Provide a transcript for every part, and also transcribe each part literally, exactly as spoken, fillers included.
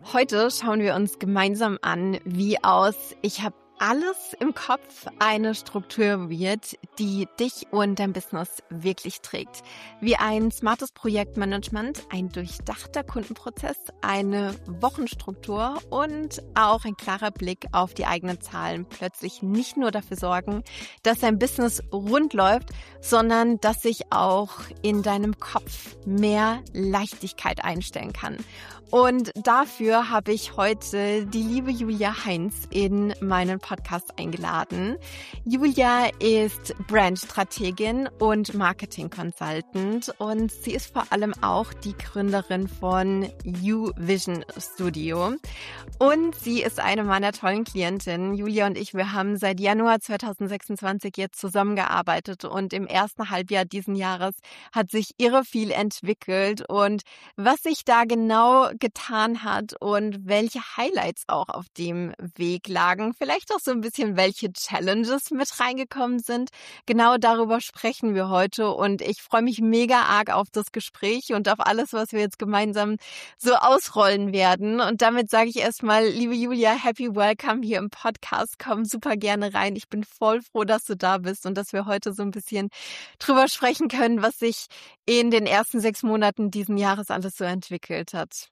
Heute schauen wir uns gemeinsam an, wie aus Ich habe alles im Kopf eine Struktur wird, die dich und dein Business wirklich trägt. Wie ein smartes Projektmanagement, ein durchdachter Kundenprozess, eine Wochenstruktur und auch ein klarer Blick auf die eigenen Zahlen plötzlich nicht nur dafür sorgen, dass dein Business rund läuft, sondern dass sich auch in deinem Kopf mehr Leichtigkeit einstellen kann. Und dafür habe ich heute die liebe Julia Heinz in meinen Podcast eingeladen. Julia ist Brandstrategin und Marketing Consultant und sie ist vor allem auch die Gründerin von YouVision Studio. Und sie ist eine meiner tollen Klientinnen. Julia und ich, wir haben seit Januar zweitausendsechsundzwanzig jetzt zusammengearbeitet und im ersten Halbjahr diesen Jahres hat sich irre viel entwickelt. Und was sich da genau getan hat und welche Highlights auch auf dem Weg lagen, vielleicht auch so ein bisschen welche Challenges mit reingekommen sind. Genau darüber sprechen wir heute und ich freue mich mega arg auf das Gespräch und auf alles, was wir jetzt gemeinsam so ausrollen werden. Und damit sage ich erstmal, liebe Julia, happy welcome hier im Podcast. Komm super gerne rein. Ich bin voll froh, dass du da bist und dass wir heute so ein bisschen drüber sprechen können, was sich in den ersten sechs Monaten diesen Jahres alles so entwickelt hat.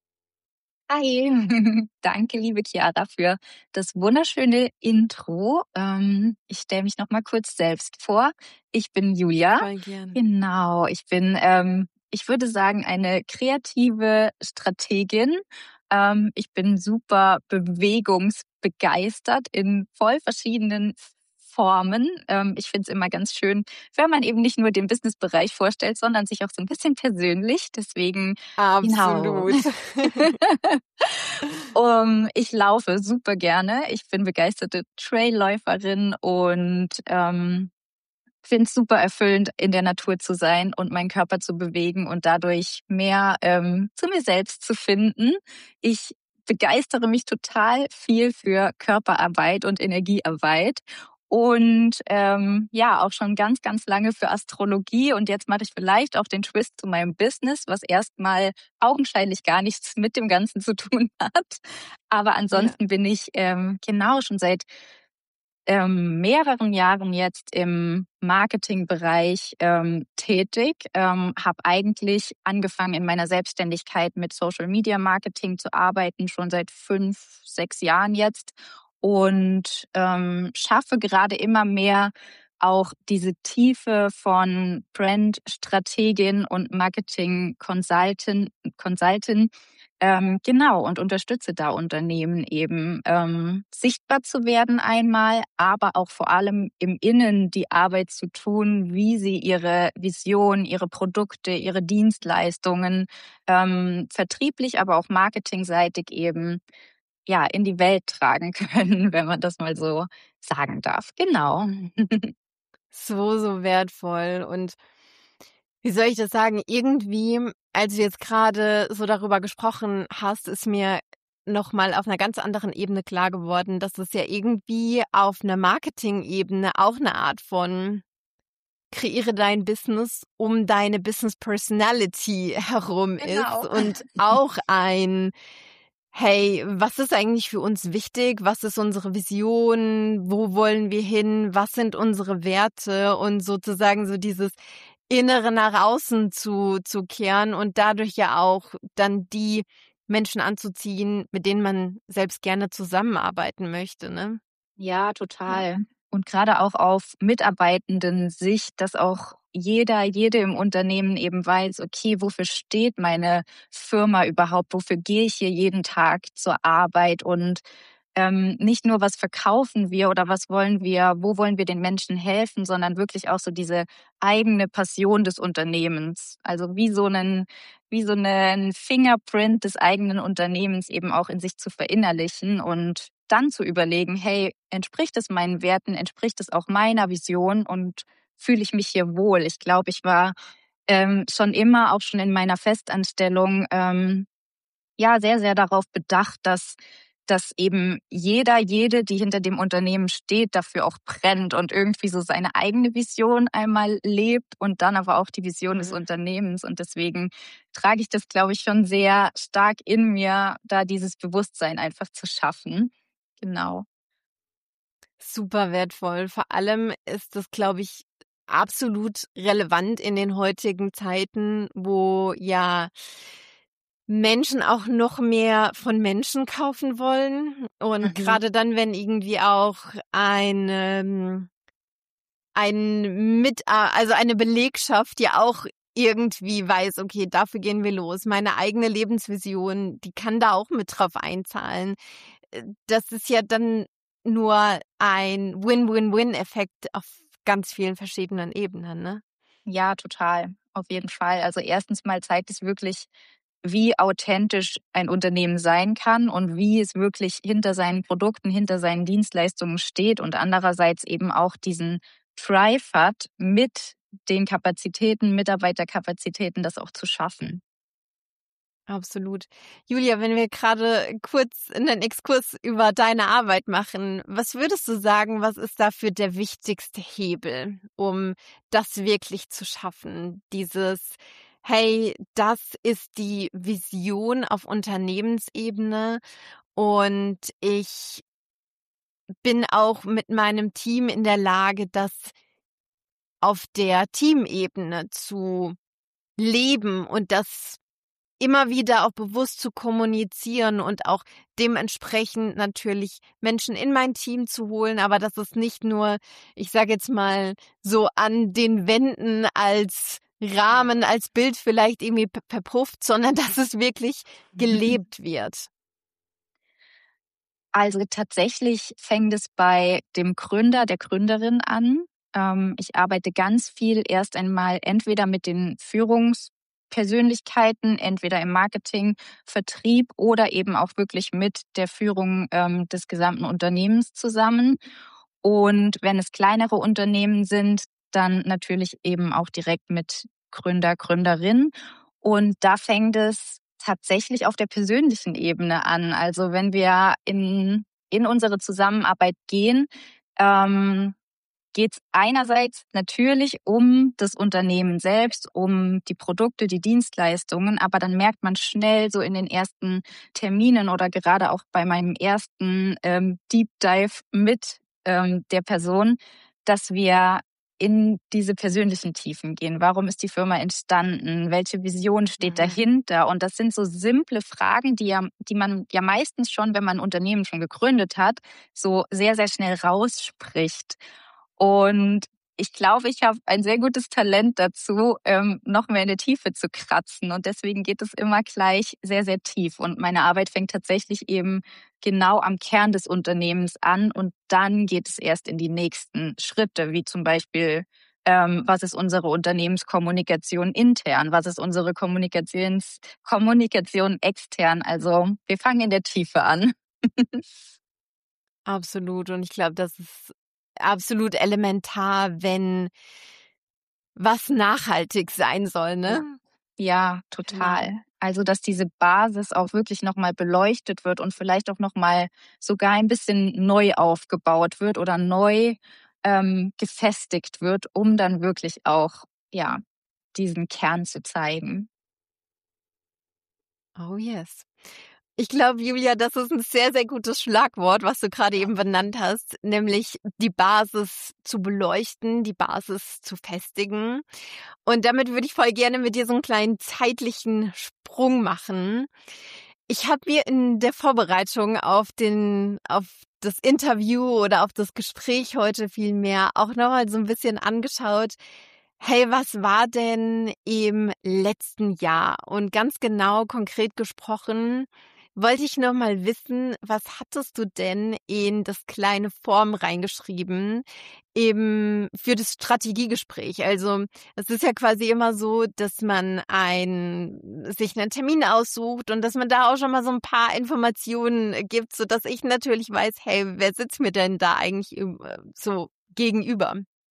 Hi, danke liebe Chiara für das wunderschöne Intro. Ähm, ich stelle mich noch mal kurz selbst vor. Ich bin Julia. Voll gerne. Genau, ich bin, ähm, ich würde sagen, eine kreative Strategin. Ähm, ich bin super bewegungsbegeistert in voll verschiedenen Formen. Ähm, ich finde es immer ganz schön, wenn man eben nicht nur den Businessbereich vorstellt, sondern sich auch so ein bisschen persönlich. Deswegen Absolut. Genau. um, ich laufe super gerne. Ich bin begeisterte Trailläuferin und ähm, finde es super erfüllend, in der Natur zu sein und meinen Körper zu bewegen und dadurch mehr ähm, zu mir selbst zu finden. Ich begeistere mich total viel für Körperarbeit und Energiearbeit. Und ähm, ja, auch schon ganz, ganz lange für Astrologie. Und jetzt mache ich vielleicht auch den Twist zu meinem Business, was erstmal augenscheinlich gar nichts mit dem Ganzen zu tun hat. Aber ansonsten ja. bin ich ähm, genau schon seit ähm, mehreren Jahren jetzt im Marketingbereich ähm, tätig. Ähm, habe eigentlich angefangen in meiner Selbstständigkeit mit Social Media Marketing zu arbeiten, schon seit fünf, sechs Jahren jetzt. Und ähm, schaffe gerade immer mehr auch diese Tiefe von Brand-Strategin und Marketing-Consultant, Consultant, ähm, genau, und unterstütze da Unternehmen eben ähm, sichtbar zu werden einmal, aber auch vor allem im Innen die Arbeit zu tun, wie sie ihre Vision, ihre Produkte, ihre Dienstleistungen ähm, vertrieblich, aber auch marketingseitig eben ja, in die Welt tragen können, wenn man das mal so sagen darf. Genau. So, so wertvoll. Und wie soll ich das sagen? Irgendwie, als du jetzt gerade so darüber gesprochen hast, ist mir nochmal auf einer ganz anderen Ebene klar geworden, dass es ja irgendwie auf einer Marketing-Ebene auch eine Art von kreiere dein Business um deine Business Personality herum Genau. ist und auch ein Hey, was ist eigentlich für uns wichtig? Was ist unsere Vision? Wo wollen wir hin? Was sind unsere Werte? Und sozusagen so dieses Innere nach außen zu, zu kehren und dadurch ja auch dann die Menschen anzuziehen, mit denen man selbst gerne zusammenarbeiten möchte, ne? Ja, total. Und gerade auch auf Mitarbeitenden Sicht, dass auch jeder, jede im Unternehmen eben weiß, okay, wofür steht meine Firma überhaupt? Wofür gehe ich hier jeden Tag zur Arbeit? Und ähm, nicht nur, was verkaufen wir oder was wollen wir, wo wollen wir den Menschen helfen, sondern wirklich auch so diese eigene Passion des Unternehmens. Also wie so einen, wie so einen Fingerprint des eigenen Unternehmens eben auch in sich zu verinnerlichen und dann zu überlegen, hey, entspricht es meinen Werten, entspricht es auch meiner Vision und fühle ich mich hier wohl? Ich glaube, ich war ähm, schon immer, auch schon in meiner Festanstellung, ähm, ja, sehr, sehr darauf bedacht, dass dass eben jeder, jede, die hinter dem Unternehmen steht, dafür auch brennt und irgendwie so seine eigene Vision einmal lebt und dann aber auch die Vision des Unternehmens. Und deswegen trage ich das, glaube ich, schon sehr stark in mir, da dieses Bewusstsein einfach zu schaffen. Genau. Super wertvoll. Vor allem ist das, glaube ich, absolut relevant in den heutigen Zeiten, wo ja Menschen auch noch mehr von Menschen kaufen wollen. Und Mhm. gerade dann, wenn irgendwie auch ein, ähm, ein Mit, also eine Belegschaft ja auch irgendwie weiß, okay, dafür gehen wir los. Meine eigene Lebensvision, die kann da auch mit drauf einzahlen. Das ist ja dann nur ein Win-Win-Win-Effekt auf ganz vielen verschiedenen Ebenen, ne? Ja, total. Auf jeden Fall. Also erstens mal zeigt es wirklich, wie authentisch ein Unternehmen sein kann und wie es wirklich hinter seinen Produkten, hinter seinen Dienstleistungen steht und andererseits eben auch diesen Drive hat, mit den Kapazitäten, Mitarbeiterkapazitäten, das auch zu schaffen. Absolut. Julia, wenn wir gerade kurz einen Exkurs über deine Arbeit machen, was würdest du sagen, was ist dafür der wichtigste Hebel, um das wirklich zu schaffen? Dieses, hey, das ist die Vision auf Unternehmensebene und ich bin auch mit meinem Team in der Lage, das auf der Teamebene zu leben und das immer wieder auch bewusst zu kommunizieren und auch dementsprechend natürlich Menschen in mein Team zu holen, aber dass es nicht nur, ich sage jetzt mal, so an den Wänden als Rahmen, als Bild vielleicht irgendwie verpufft, sondern dass es wirklich gelebt wird. Also tatsächlich fängt es bei dem Gründer, der Gründerin an. Ähm, ich arbeite ganz viel erst einmal entweder mit den Führungspersönlichkeiten, entweder im Marketing, Vertrieb oder eben auch wirklich mit der Führung ähm, des gesamten Unternehmens zusammen. Und wenn es kleinere Unternehmen sind, dann natürlich eben auch direkt mit Gründer, Gründerin. Und da fängt es tatsächlich auf der persönlichen Ebene an. Also wenn wir in, in unsere Zusammenarbeit gehen, ähm, geht es einerseits natürlich um das Unternehmen selbst, um die Produkte, die Dienstleistungen, aber dann merkt man schnell so in den ersten Terminen oder gerade auch bei meinem ersten ähm, Deep Dive mit ähm, der Person, dass wir in diese persönlichen Tiefen gehen. Warum ist die Firma entstanden? Welche Vision steht dahinter? Und das sind so simple Fragen, die ja, die man ja meistens schon, wenn man ein Unternehmen schon gegründet hat, so sehr, sehr schnell rausspricht. Und ich glaube, ich habe ein sehr gutes Talent dazu, ähm, noch mehr in der Tiefe zu kratzen. Und deswegen geht es immer gleich sehr, sehr tief. Und meine Arbeit fängt tatsächlich eben genau am Kern des Unternehmens an. Und dann geht es erst in die nächsten Schritte, wie zum Beispiel, ähm, was ist unsere Unternehmenskommunikation intern? Was ist unsere Kommunikations Kommunikation extern? Also wir fangen in der Tiefe an. Absolut. Und ich glaube, das ist absolut elementar, wenn was nachhaltig sein soll, ne? Ja, total. Genau. Also, dass diese Basis auch wirklich nochmal beleuchtet wird und vielleicht auch nochmal sogar ein bisschen neu aufgebaut wird oder neu ähm, gefestigt wird, um dann wirklich auch, ja, diesen Kern zu zeigen. Oh yes. Ich glaube, Julia, das ist ein sehr, sehr gutes Schlagwort, was du gerade eben benannt hast, nämlich die Basis zu beleuchten, die Basis zu festigen. Und damit würde ich voll gerne mit dir so einen kleinen zeitlichen Sprung machen. Ich habe mir in der Vorbereitung auf den, auf das Interview oder auf das Gespräch heute vielmehr auch nochmal so ein bisschen angeschaut. Hey, was war denn im letzten Jahr? Und ganz genau, konkret gesprochen, wollte ich noch mal wissen, was hattest du denn in das kleine Form reingeschrieben, eben für das Strategiegespräch? Also es ist ja quasi immer so, dass man ein, sich einen Termin aussucht und dass man da auch schon mal so ein paar Informationen gibt, sodass ich natürlich weiß, hey, wer sitzt mir denn da eigentlich so gegenüber?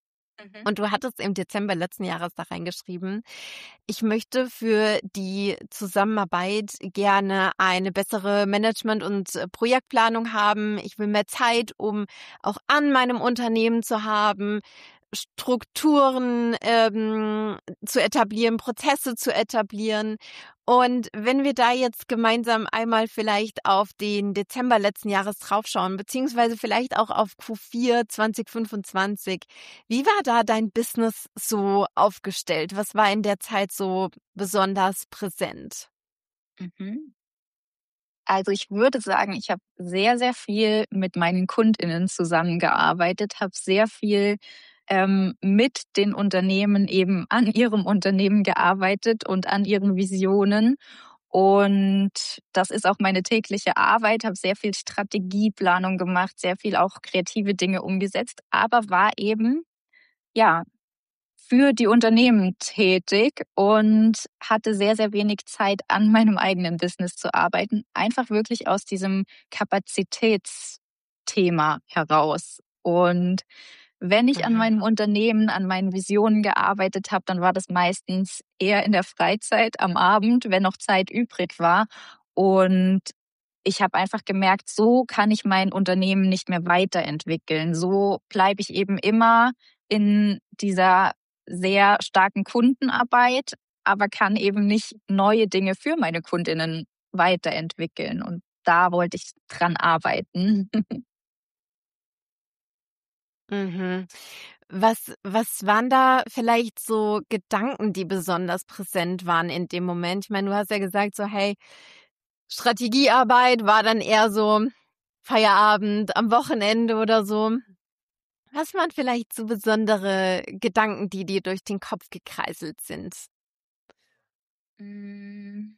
Mhm. Und du hattest im Dezember letzten Jahres da reingeschrieben: „Ich möchte für die Zusammenarbeit gerne eine bessere Management und, äh, Projektplanung haben. Ich will mehr Zeit, um auch an meinem Unternehmen zu haben, Strukturen, ähm, zu etablieren, Prozesse zu etablieren.“ Und wenn wir da jetzt gemeinsam einmal vielleicht auf den Dezember letzten Jahres draufschauen, beziehungsweise vielleicht auch auf Q vier zwanzig fünfundzwanzig, wie war da dein Business so aufgestellt? Was war in der Zeit so besonders präsent? Mhm. Also, ich würde sagen, ich habe sehr, sehr viel mit meinen KundInnen zusammengearbeitet, habe sehr viel, ähm, mit den Unternehmen eben an ihrem Unternehmen gearbeitet und an ihren Visionen. Und das ist auch meine tägliche Arbeit, habe sehr viel Strategieplanung gemacht, sehr viel auch kreative Dinge umgesetzt, aber war eben, ja, für die Unternehmen tätig und hatte sehr, sehr wenig Zeit, an meinem eigenen Business zu arbeiten. Einfach wirklich aus diesem Kapazitätsthema heraus. Und wenn ich an Mhm. meinem Unternehmen, an meinen Visionen gearbeitet habe, dann war das meistens eher in der Freizeit am Abend, wenn noch Zeit übrig war. Und ich habe einfach gemerkt, so kann ich mein Unternehmen nicht mehr weiterentwickeln. So bleibe ich eben immer in dieser sehr starken Kundenarbeit, aber kann eben nicht neue Dinge für meine Kundinnen weiterentwickeln. Und da wollte ich dran arbeiten. Mhm. Was was waren da vielleicht so Gedanken, die besonders präsent waren in dem Moment? Ich meine, du hast ja gesagt so: „Hey, Strategiearbeit war dann eher so Feierabend am Wochenende oder so.“ Was waren vielleicht so besondere Gedanken, die dir durch den Kopf gekreiselt sind? Hm,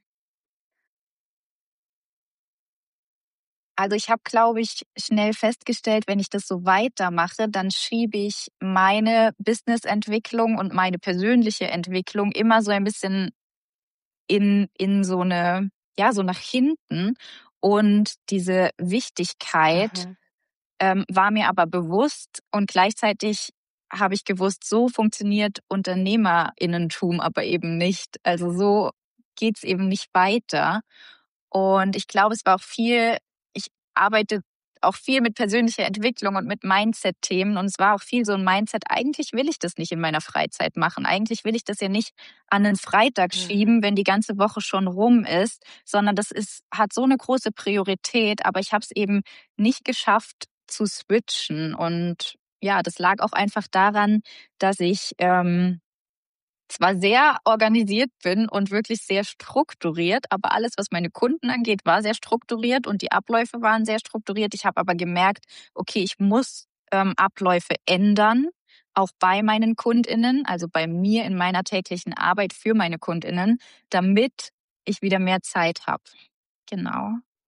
also ich habe, glaube ich, schnell festgestellt, wenn ich das so weitermache, dann schiebe ich meine Businessentwicklung und meine persönliche Entwicklung immer so ein bisschen in in so eine ja, so nach hinten. Und diese Wichtigkeit Mhm. ähm, war mir aber bewusst und gleichzeitig habe ich gewusst, so funktioniert Unternehmerinnentum aber eben nicht. Also so geht's eben nicht weiter. Und ich glaube, es war auch viel, ich arbeite auch viel mit persönlicher Entwicklung und mit Mindset-Themen. Und es war auch viel so ein Mindset, eigentlich will ich das nicht in meiner Freizeit machen. Eigentlich will ich das ja nicht an einen Freitag Mhm. schieben, wenn die ganze Woche schon rum ist, sondern das ist, hat so eine große Priorität. Aber ich habe es eben nicht geschafft zu switchen. Und ja, das lag auch einfach daran, dass ich ähm, zwar sehr organisiert bin und wirklich sehr strukturiert, aber alles, was meine Kunden angeht, war sehr strukturiert und die Abläufe waren sehr strukturiert. Ich habe aber gemerkt, okay, ich muss ähm, Abläufe ändern, auch bei meinen KundInnen, also bei mir in meiner täglichen Arbeit für meine KundInnen, damit ich wieder mehr Zeit habe. Genau.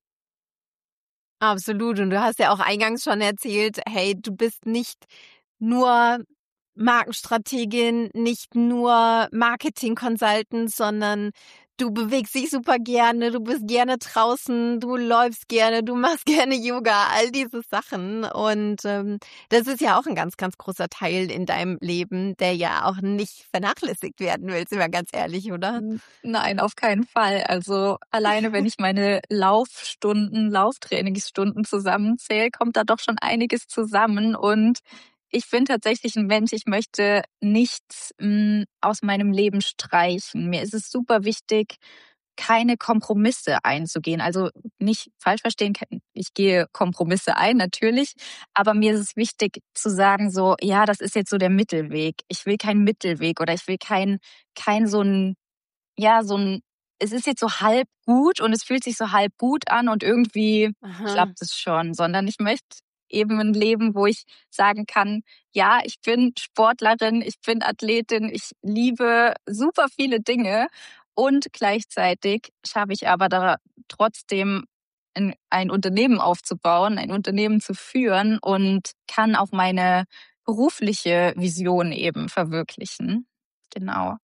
Absolut. Und du hast ja auch eingangs schon erzählt, hey, du bist nicht nur Markenstrategin, nicht nur Marketing-Consultant, sondern du bewegst dich super gerne, du bist gerne draußen, du läufst gerne, du machst gerne Yoga, all diese Sachen. Und ähm, das ist ja auch ein ganz, ganz großer Teil in deinem Leben, der ja auch nicht vernachlässigt werden will, sind wir ganz ehrlich, oder? N nein, auf keinen Fall. Also, alleine wenn ich meine Laufstunden, Lauftrainingsstunden zusammenzähle, kommt da doch schon einiges zusammen. Und ich bin tatsächlich ein Mensch, ich möchte nichts, hm, aus meinem Leben streichen. Mir ist es super wichtig, keine Kompromisse einzugehen. Also, nicht falsch verstehen, k ich gehe Kompromisse ein, natürlich, aber mir ist es wichtig zu sagen so: „Ja, das ist jetzt so der Mittelweg.“ Ich will keinen Mittelweg oder ich will kein kein so 'n ja, so 'n es ist jetzt so halb gut und es fühlt sich so halb gut an und irgendwie Aha. klappt es schon, sondern ich möchte eben 'n Leben, wo ich sagen kann: „Ja, ich bin Sportlerin, ich bin Athletin, ich liebe super viele Dinge und gleichzeitig schaffe ich aber da trotzdem 'n ein Unternehmen aufzubauen, ein Unternehmen zu führen und kann auch meine berufliche Vision eben verwirklichen.“ Genau.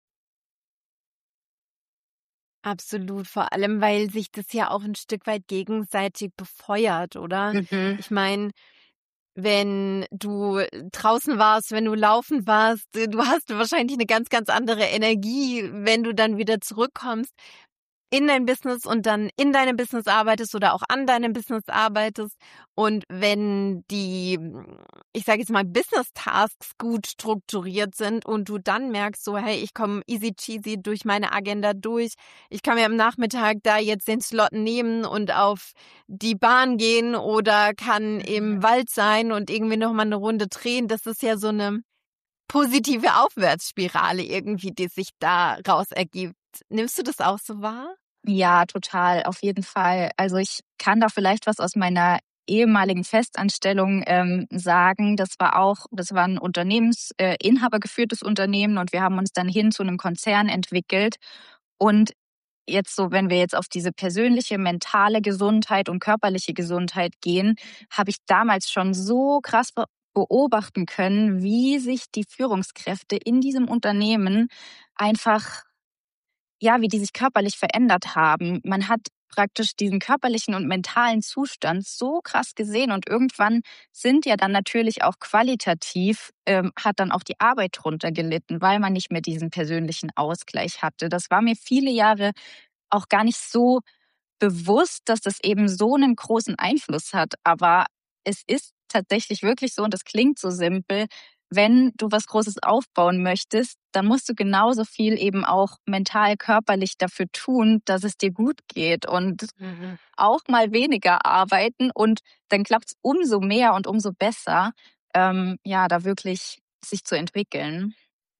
Absolut, vor allem, weil sich das ja auch ein Stück weit gegenseitig befeuert, oder? Mhm. Ich meine, wenn du draußen warst, wenn du laufen warst. Du hast wahrscheinlich eine ganz, ganz andere Energie, wenn du dann wieder zurückkommst in dein Business und dann in deinem Business arbeitest oder auch an deinem Business arbeitest. Und wenn die, ich sage jetzt mal, Business-Tasks gut strukturiert sind und du dann merkst, so, hey, ich komme easy cheesy durch meine Agenda durch. Ich kann mir am Nachmittag da jetzt den Slot nehmen und auf die Bahn gehen oder kann im Wald sein und irgendwie nochmal eine Runde drehen. Das ist ja so eine positive Aufwärtsspirale irgendwie, die sich da raus ergibt. Nimmst du das auch so wahr? Ja, total, auf jeden Fall. Also ich kann da vielleicht was aus meiner ehemaligen Festanstellung ähm, sagen. Das war auch, das war ein Unternehmens, äh, inhabergeführtes Unternehmen und wir haben uns dann hin zu einem Konzern entwickelt. Und jetzt so, wenn wir jetzt auf diese persönliche, mentale Gesundheit und körperliche Gesundheit gehen, habe ich damals schon so krass be beobachten können, wie sich die Führungskräfte in diesem Unternehmen einfach, ja, wie die sich körperlich verändert haben. Man hat praktisch diesen körperlichen und mentalen Zustand so krass gesehen und irgendwann sind ja dann natürlich auch qualitativ, ähm, hat dann auch die Arbeit drunter gelitten, weil man nicht mehr diesen persönlichen Ausgleich hatte. Das war mir viele Jahre auch gar nicht so bewusst, dass das eben so einen großen Einfluss hat. Aber es ist tatsächlich wirklich so und das klingt so simpel. Wenn du was Großes aufbauen möchtest, dann musst du genauso viel eben auch mental, körperlich dafür tun, dass es dir gut geht und Mhm. auch mal weniger arbeiten und dann klappt es umso mehr und umso besser, ähm, ja, da wirklich sich zu entwickeln.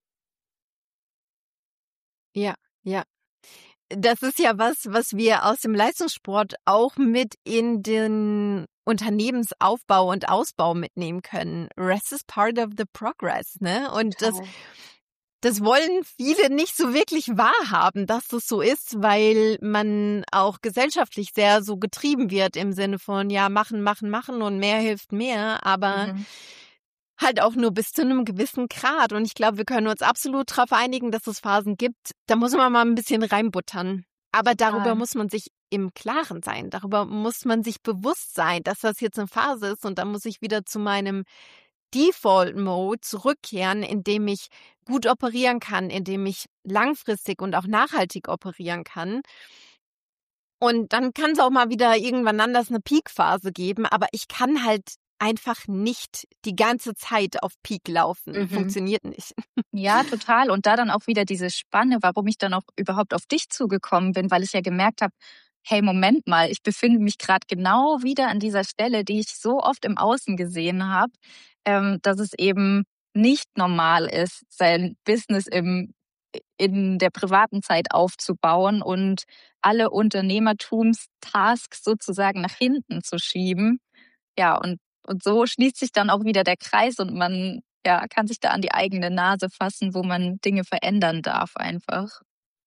Ja, ja. Das ist ja was, was wir aus dem Leistungssport auch mit in den Unternehmensaufbau und Ausbau mitnehmen können. Rest is part of the progress, ne? Und das, Total. das wollen viele nicht so wirklich wahrhaben, dass das so ist, weil man auch gesellschaftlich sehr so getrieben wird im Sinne von, ja, machen, machen, machen und mehr hilft mehr, aber Mhm. halt auch nur bis zu einem gewissen Grad. Und ich glaube, wir können uns absolut darauf einigen, dass es Phasen gibt, da muss man mal ein bisschen reinbuttern. Aber darüber Total. muss man sich im Klaren sein. Darüber muss man sich bewusst sein, dass das jetzt eine Phase ist und dann muss ich wieder zu meinem Default-Mode zurückkehren, in dem ich gut operieren kann, in dem ich langfristig und auch nachhaltig operieren kann. Und dann kann es auch mal wieder irgendwann anders eine Peak-Phase geben, aber ich kann halt einfach nicht die ganze Zeit auf Peak laufen. Mhm. Funktioniert nicht. Ja, total. Und da dann auch wieder diese Spanne, warum ich dann auch überhaupt auf dich zugekommen bin, weil ich ja gemerkt habe, hey, Moment mal, ich befinde mich gerade genau wieder an dieser Stelle, die ich so oft im Außen gesehen habe, ähm, dass es eben nicht normal ist, sein Business im, in der privaten Zeit aufzubauen und alle Unternehmertumstasks sozusagen nach hinten zu schieben. Ja, und, und so schließt sich dann auch wieder der Kreis und man, ja, kann sich da an die eigene Nase fassen, wo man Dinge verändern darf einfach.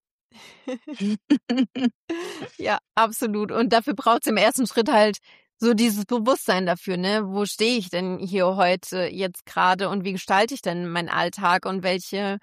Ja, absolut. Und dafür braucht es im ersten Schritt halt so dieses Bewusstsein dafür, ne? Wo stehe ich denn hier heute jetzt gerade und wie gestalte ich denn meinen Alltag und welche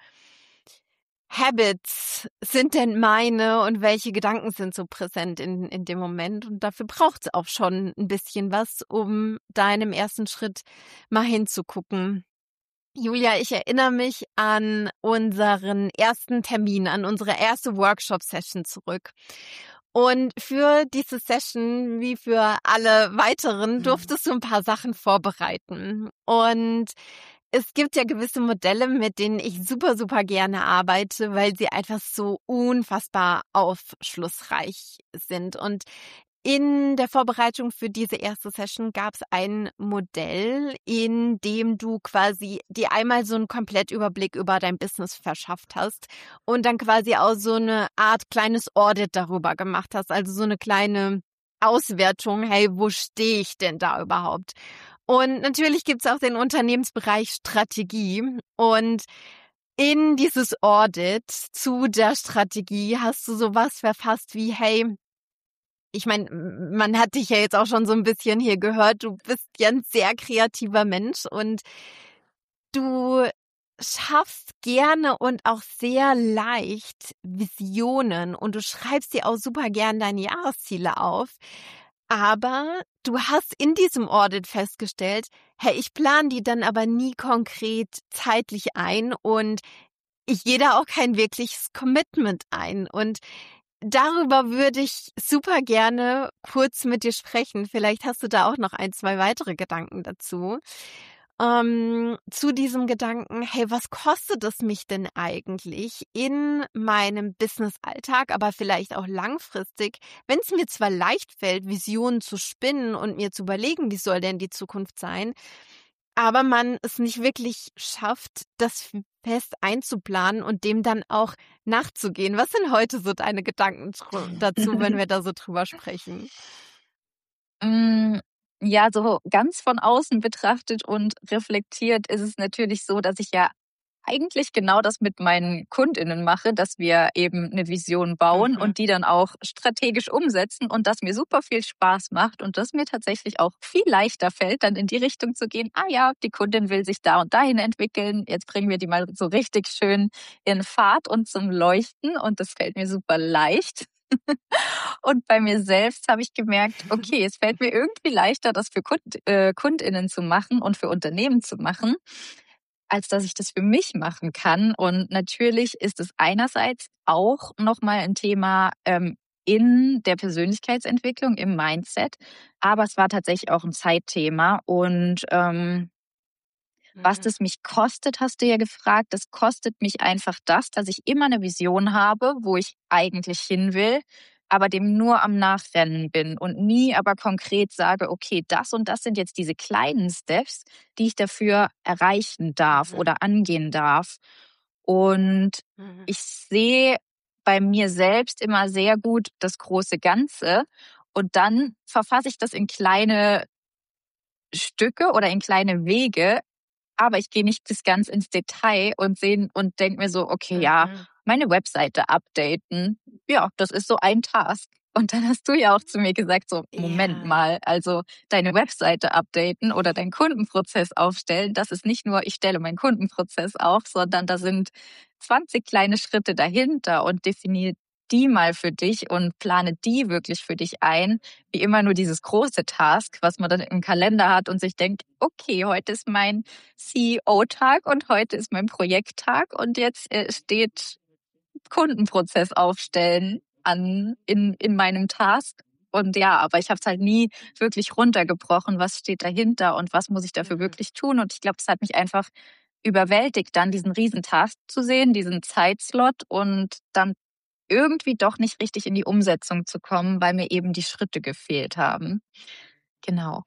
Habits sind denn meine und welche Gedanken sind so präsent in, in dem Moment? Und dafür braucht es auch schon ein bisschen was, um da in dem ersten Schritt mal hinzugucken. Julia, ich erinnere mich an unseren ersten Termin, an unsere erste Workshop-Session zurück. Und für diese Session, wie für alle weiteren, durftest du ein paar Sachen vorbereiten. Und es gibt ja gewisse Modelle, mit denen ich super, super gerne arbeite, weil sie einfach so unfassbar aufschlussreich sind. Und in der Vorbereitung für diese erste Session gab es ein Modell, in dem du quasi dir einmal so einen Komplettüberblick über dein Business verschafft hast und dann quasi auch so eine Art kleines Audit darüber gemacht hast, also so eine kleine Auswertung, hey, wo stehe ich denn da überhaupt? Und natürlich gibt es auch den Unternehmensbereich Strategie und in dieses Audit zu der Strategie hast du sowas verfasst wie, hey, ich meine, man hat dich ja jetzt auch schon so ein bisschen hier gehört, du bist ja ein sehr kreativer Mensch und du schaffst gerne und auch sehr leicht Visionen und du schreibst dir auch super gern deine Jahresziele auf. Aber du hast in diesem Audit festgestellt, hey, ich plane die dann aber nie konkret zeitlich ein und ich gehe da auch kein wirkliches Commitment ein. Und darüber würde ich super gerne kurz mit dir sprechen. Vielleicht hast du da auch noch ein, zwei weitere Gedanken dazu. Ähm, zu diesem Gedanken, hey, was kostet es mich denn eigentlich in meinem Business-Alltag, aber vielleicht auch langfristig, wenn es mir zwar leicht fällt, Visionen zu spinnen und mir zu überlegen, wie soll denn die Zukunft sein, aber man es nicht wirklich schafft, das fest einzuplanen und dem dann auch nachzugehen. Was sind heute so deine Gedanken dazu, wenn wir da so drüber sprechen? Ja, so ganz von außen betrachtet und reflektiert ist es natürlich so, dass ich ja eigentlich genau das mit meinen KundInnen mache, dass wir eben eine Vision bauen Mhm. und die dann auch strategisch umsetzen und das mir super viel Spaß macht und das mir tatsächlich auch viel leichter fällt, dann in die Richtung zu gehen, ah ja, die Kundin will sich da und dahin entwickeln, jetzt bringen wir die mal so richtig schön in Fahrt und zum Leuchten und das fällt mir super leicht. Und bei mir selbst habe ich gemerkt, okay, es fällt mir irgendwie leichter, das für Kund, äh, KundInnen zu machen und für Unternehmen zu machen, als dass ich das für mich machen kann. Und natürlich ist es einerseits auch nochmal ein Thema ähm, in der Persönlichkeitsentwicklung, im Mindset, aber es war tatsächlich auch ein Zeitthema. Und ähm, was das mich kostet, hast du ja gefragt. Das kostet mich einfach das, dass ich immer eine Vision habe, wo ich eigentlich hin will, aber dem nur am Nachrennen bin und nie aber konkret sage, okay, das und das sind jetzt diese kleinen Steps, die ich dafür erreichen darf Mhm. oder angehen darf. Und Mhm. ich sehe bei mir selbst immer sehr gut das große Ganze und dann verfasse ich das in kleine Stücke oder in kleine Wege, aber ich gehe nicht bis ganz ins Detail und sehen und denke mir so, okay, ja, Mhm. meine Webseite updaten, ja, das ist so ein Task. Und dann hast du ja auch zu mir gesagt, so, Moment Ja. mal, also deine Webseite updaten oder deinen Kundenprozess aufstellen, das ist nicht nur, ich stelle meinen Kundenprozess auf, sondern da sind zwanzig kleine Schritte dahinter und definiere die mal für dich und plane die wirklich für dich ein, wie immer nur dieses große Task, was man dann im Kalender hat und sich denkt, okay, heute ist mein C E O-Tag und heute ist mein Projekttag und jetzt äh, steht Kundenprozess aufstellen an in, in meinem Task. Und ja, aber ich habe es halt nie wirklich runtergebrochen, was steht dahinter und was muss ich dafür Mhm. wirklich tun. Und ich glaube, das hat mich einfach überwältigt, dann diesen Riesentask zu sehen, diesen Zeitslot und dann irgendwie doch nicht richtig in die Umsetzung zu kommen, weil mir eben die Schritte gefehlt haben. Genau.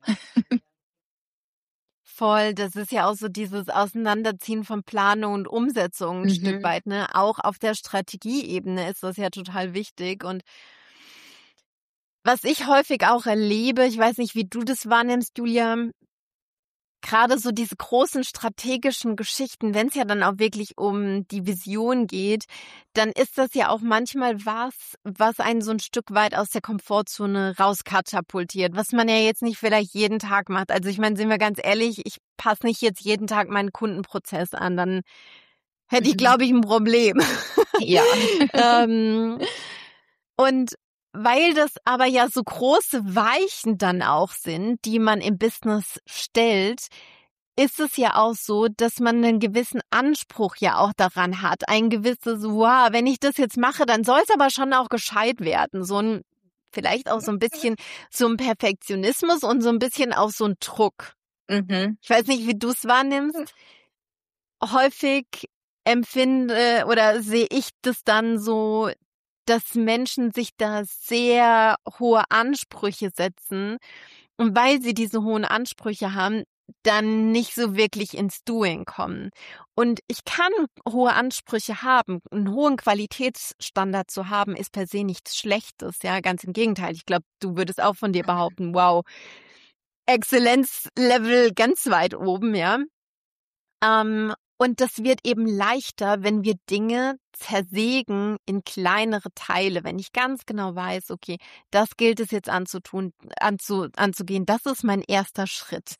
Voll, das ist ja auch so dieses Auseinanderziehen von Planung und Umsetzung ein Stück Mhm. weit, ne? Auch auf der Strategieebene ist das ja total wichtig. Und was ich häufig auch erlebe, ich weiß nicht, wie du das wahrnimmst, Julia, gerade so diese großen strategischen Geschichten, wenn es ja dann auch wirklich um die Vision geht, dann ist das ja auch manchmal was, was einen so ein Stück weit aus der Komfortzone rauskatapultiert, was man ja jetzt nicht vielleicht jeden Tag macht. Also ich meine, sind wir ganz ehrlich, ich passe nicht jetzt jeden Tag meinen Kundenprozess an, dann hätte ich, Mhm. glaube ich, ein Problem. Ja. ähm, und weil das aber ja so große Weichen dann auch sind, die man im Business stellt, ist es ja auch so, dass man einen gewissen Anspruch ja auch daran hat. Ein gewisses, wow, wenn ich das jetzt mache, dann soll es aber schon auch gescheit werden. So ein, vielleicht auch so ein bisschen so ein Perfektionismus und so ein bisschen auch so ein Druck. Mhm. Ich weiß nicht, wie du es wahrnimmst. Häufig empfinde oder sehe ich das dann so, dass Menschen sich da sehr hohe Ansprüche setzen und weil sie diese hohen Ansprüche haben, dann nicht so wirklich ins Doing kommen. Und ich kann hohe Ansprüche haben. Einen hohen Qualitätsstandard zu haben, ist per se nichts Schlechtes. Ja, ganz im Gegenteil. Ich glaube, du würdest auch von dir behaupten, wow, Exzellenzlevel ganz weit oben, ja. Ähm, und das wird eben leichter, wenn wir Dinge zersägen in kleinere Teile. Wenn ich ganz genau weiß, okay, das gilt es jetzt anzutun, anzu, anzugehen. Das ist mein erster Schritt.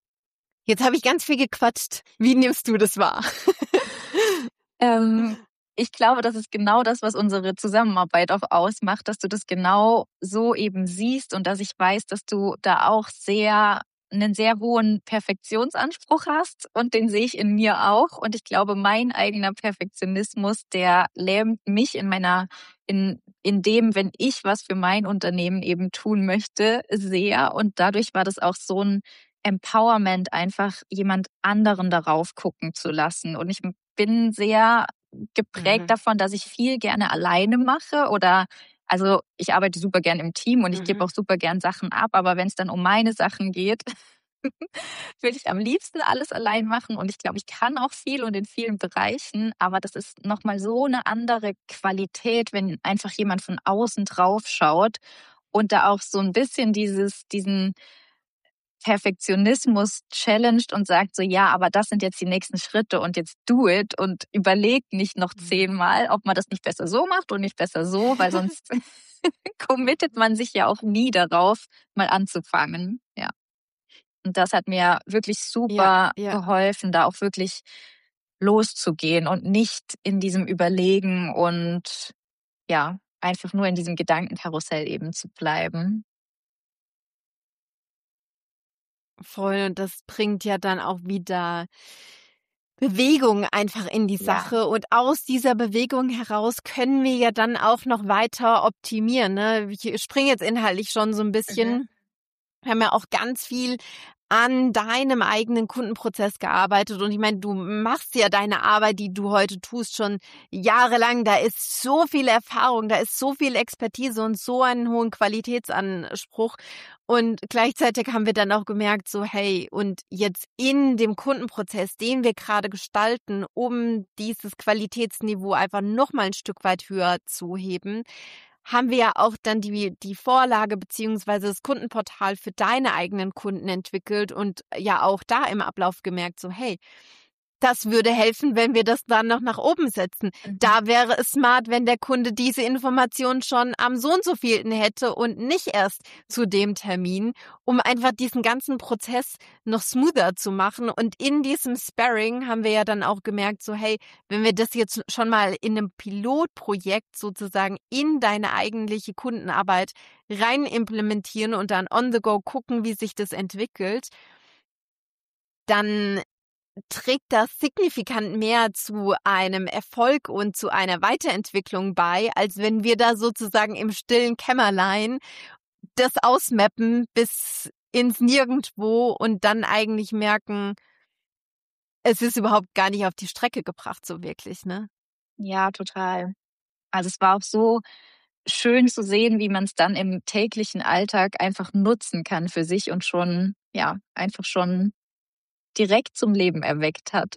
Jetzt habe ich ganz viel gequatscht. Wie nimmst du das wahr? Ähm, ich glaube, das ist genau das, was unsere Zusammenarbeit auch ausmacht, dass du das genau so eben siehst und dass ich weiß, dass du da auch sehr einen sehr hohen Perfektionsanspruch hast und den sehe ich in mir auch. Und ich glaube, mein eigener Perfektionismus, der lähmt mich in meiner, in, in dem, wenn ich was für mein Unternehmen eben tun möchte, sehr. Und dadurch war das auch so ein Empowerment, einfach jemand anderen darauf gucken zu lassen. Und ich bin sehr geprägt Mhm. davon, dass ich viel gerne alleine mache oder also ich arbeite super gern im Team und ich gebe Mhm. auch super gern Sachen ab, aber wenn es dann um meine Sachen geht, will ich am liebsten alles allein machen und ich glaube, ich kann auch viel und in vielen Bereichen, aber das ist nochmal so eine andere Qualität, wenn einfach jemand von außen drauf schaut und da auch so ein bisschen dieses, diesen Perfektionismus challenged und sagt so, ja, aber das sind jetzt die nächsten Schritte und jetzt do it und überleg nicht noch Mhm. zehnmal, ob man das nicht besser so macht und nicht besser so, weil sonst committet man sich ja auch nie darauf, mal anzufangen. Ja. Und das hat mir wirklich Ja, super ja. geholfen, da auch wirklich loszugehen und nicht in diesem Überlegen und ja, einfach nur in diesem Gedankenkarussell eben zu bleiben. Voll. Und das bringt ja dann auch wieder Bewegung einfach in die Ja. Sache. Und aus dieser Bewegung heraus können wir ja dann auch noch weiter optimieren. Ne? Ich springe jetzt inhaltlich schon so ein Mhm. bisschen. Wir haben ja auch ganz viel an deinem eigenen Kundenprozess gearbeitet. Und ich meine, du machst ja deine Arbeit, die du heute tust, schon jahrelang. Da ist so viel Erfahrung, da ist so viel Expertise und so einen hohen Qualitätsanspruch. Und gleichzeitig haben wir dann auch gemerkt, so hey, und jetzt in dem Kundenprozess, den wir gerade gestalten, um dieses Qualitätsniveau einfach noch mal ein Stück weit höher zu heben, haben wir ja auch dann die, die Vorlage beziehungsweise das Kundenportal für deine eigenen Kunden entwickelt und ja auch da im Ablauf gemerkt, so hey, das würde helfen, wenn wir das dann noch nach oben setzen. Mhm. Da wäre es smart, wenn der Kunde diese Information schon am so und so vielten hätte und nicht erst zu dem Termin, um einfach diesen ganzen Prozess noch smoother zu machen. Und in diesem Sparring haben wir ja dann auch gemerkt, so hey, wenn wir das jetzt schon mal in einem Pilotprojekt sozusagen in deine eigentliche Kundenarbeit rein implementieren und dann on the go gucken, wie sich das entwickelt, dann trägt das signifikant mehr zu einem Erfolg und zu einer Weiterentwicklung bei, als wenn wir da sozusagen im stillen Kämmerlein das ausmappen bis ins Nirgendwo und dann eigentlich merken, es ist überhaupt gar nicht auf die Strecke gebracht, so wirklich, ne? Ja, total. Also es war auch so schön zu sehen, wie man es dann im täglichen Alltag einfach nutzen kann für sich und schon, ja, einfach schon direkt zum Leben erweckt hat.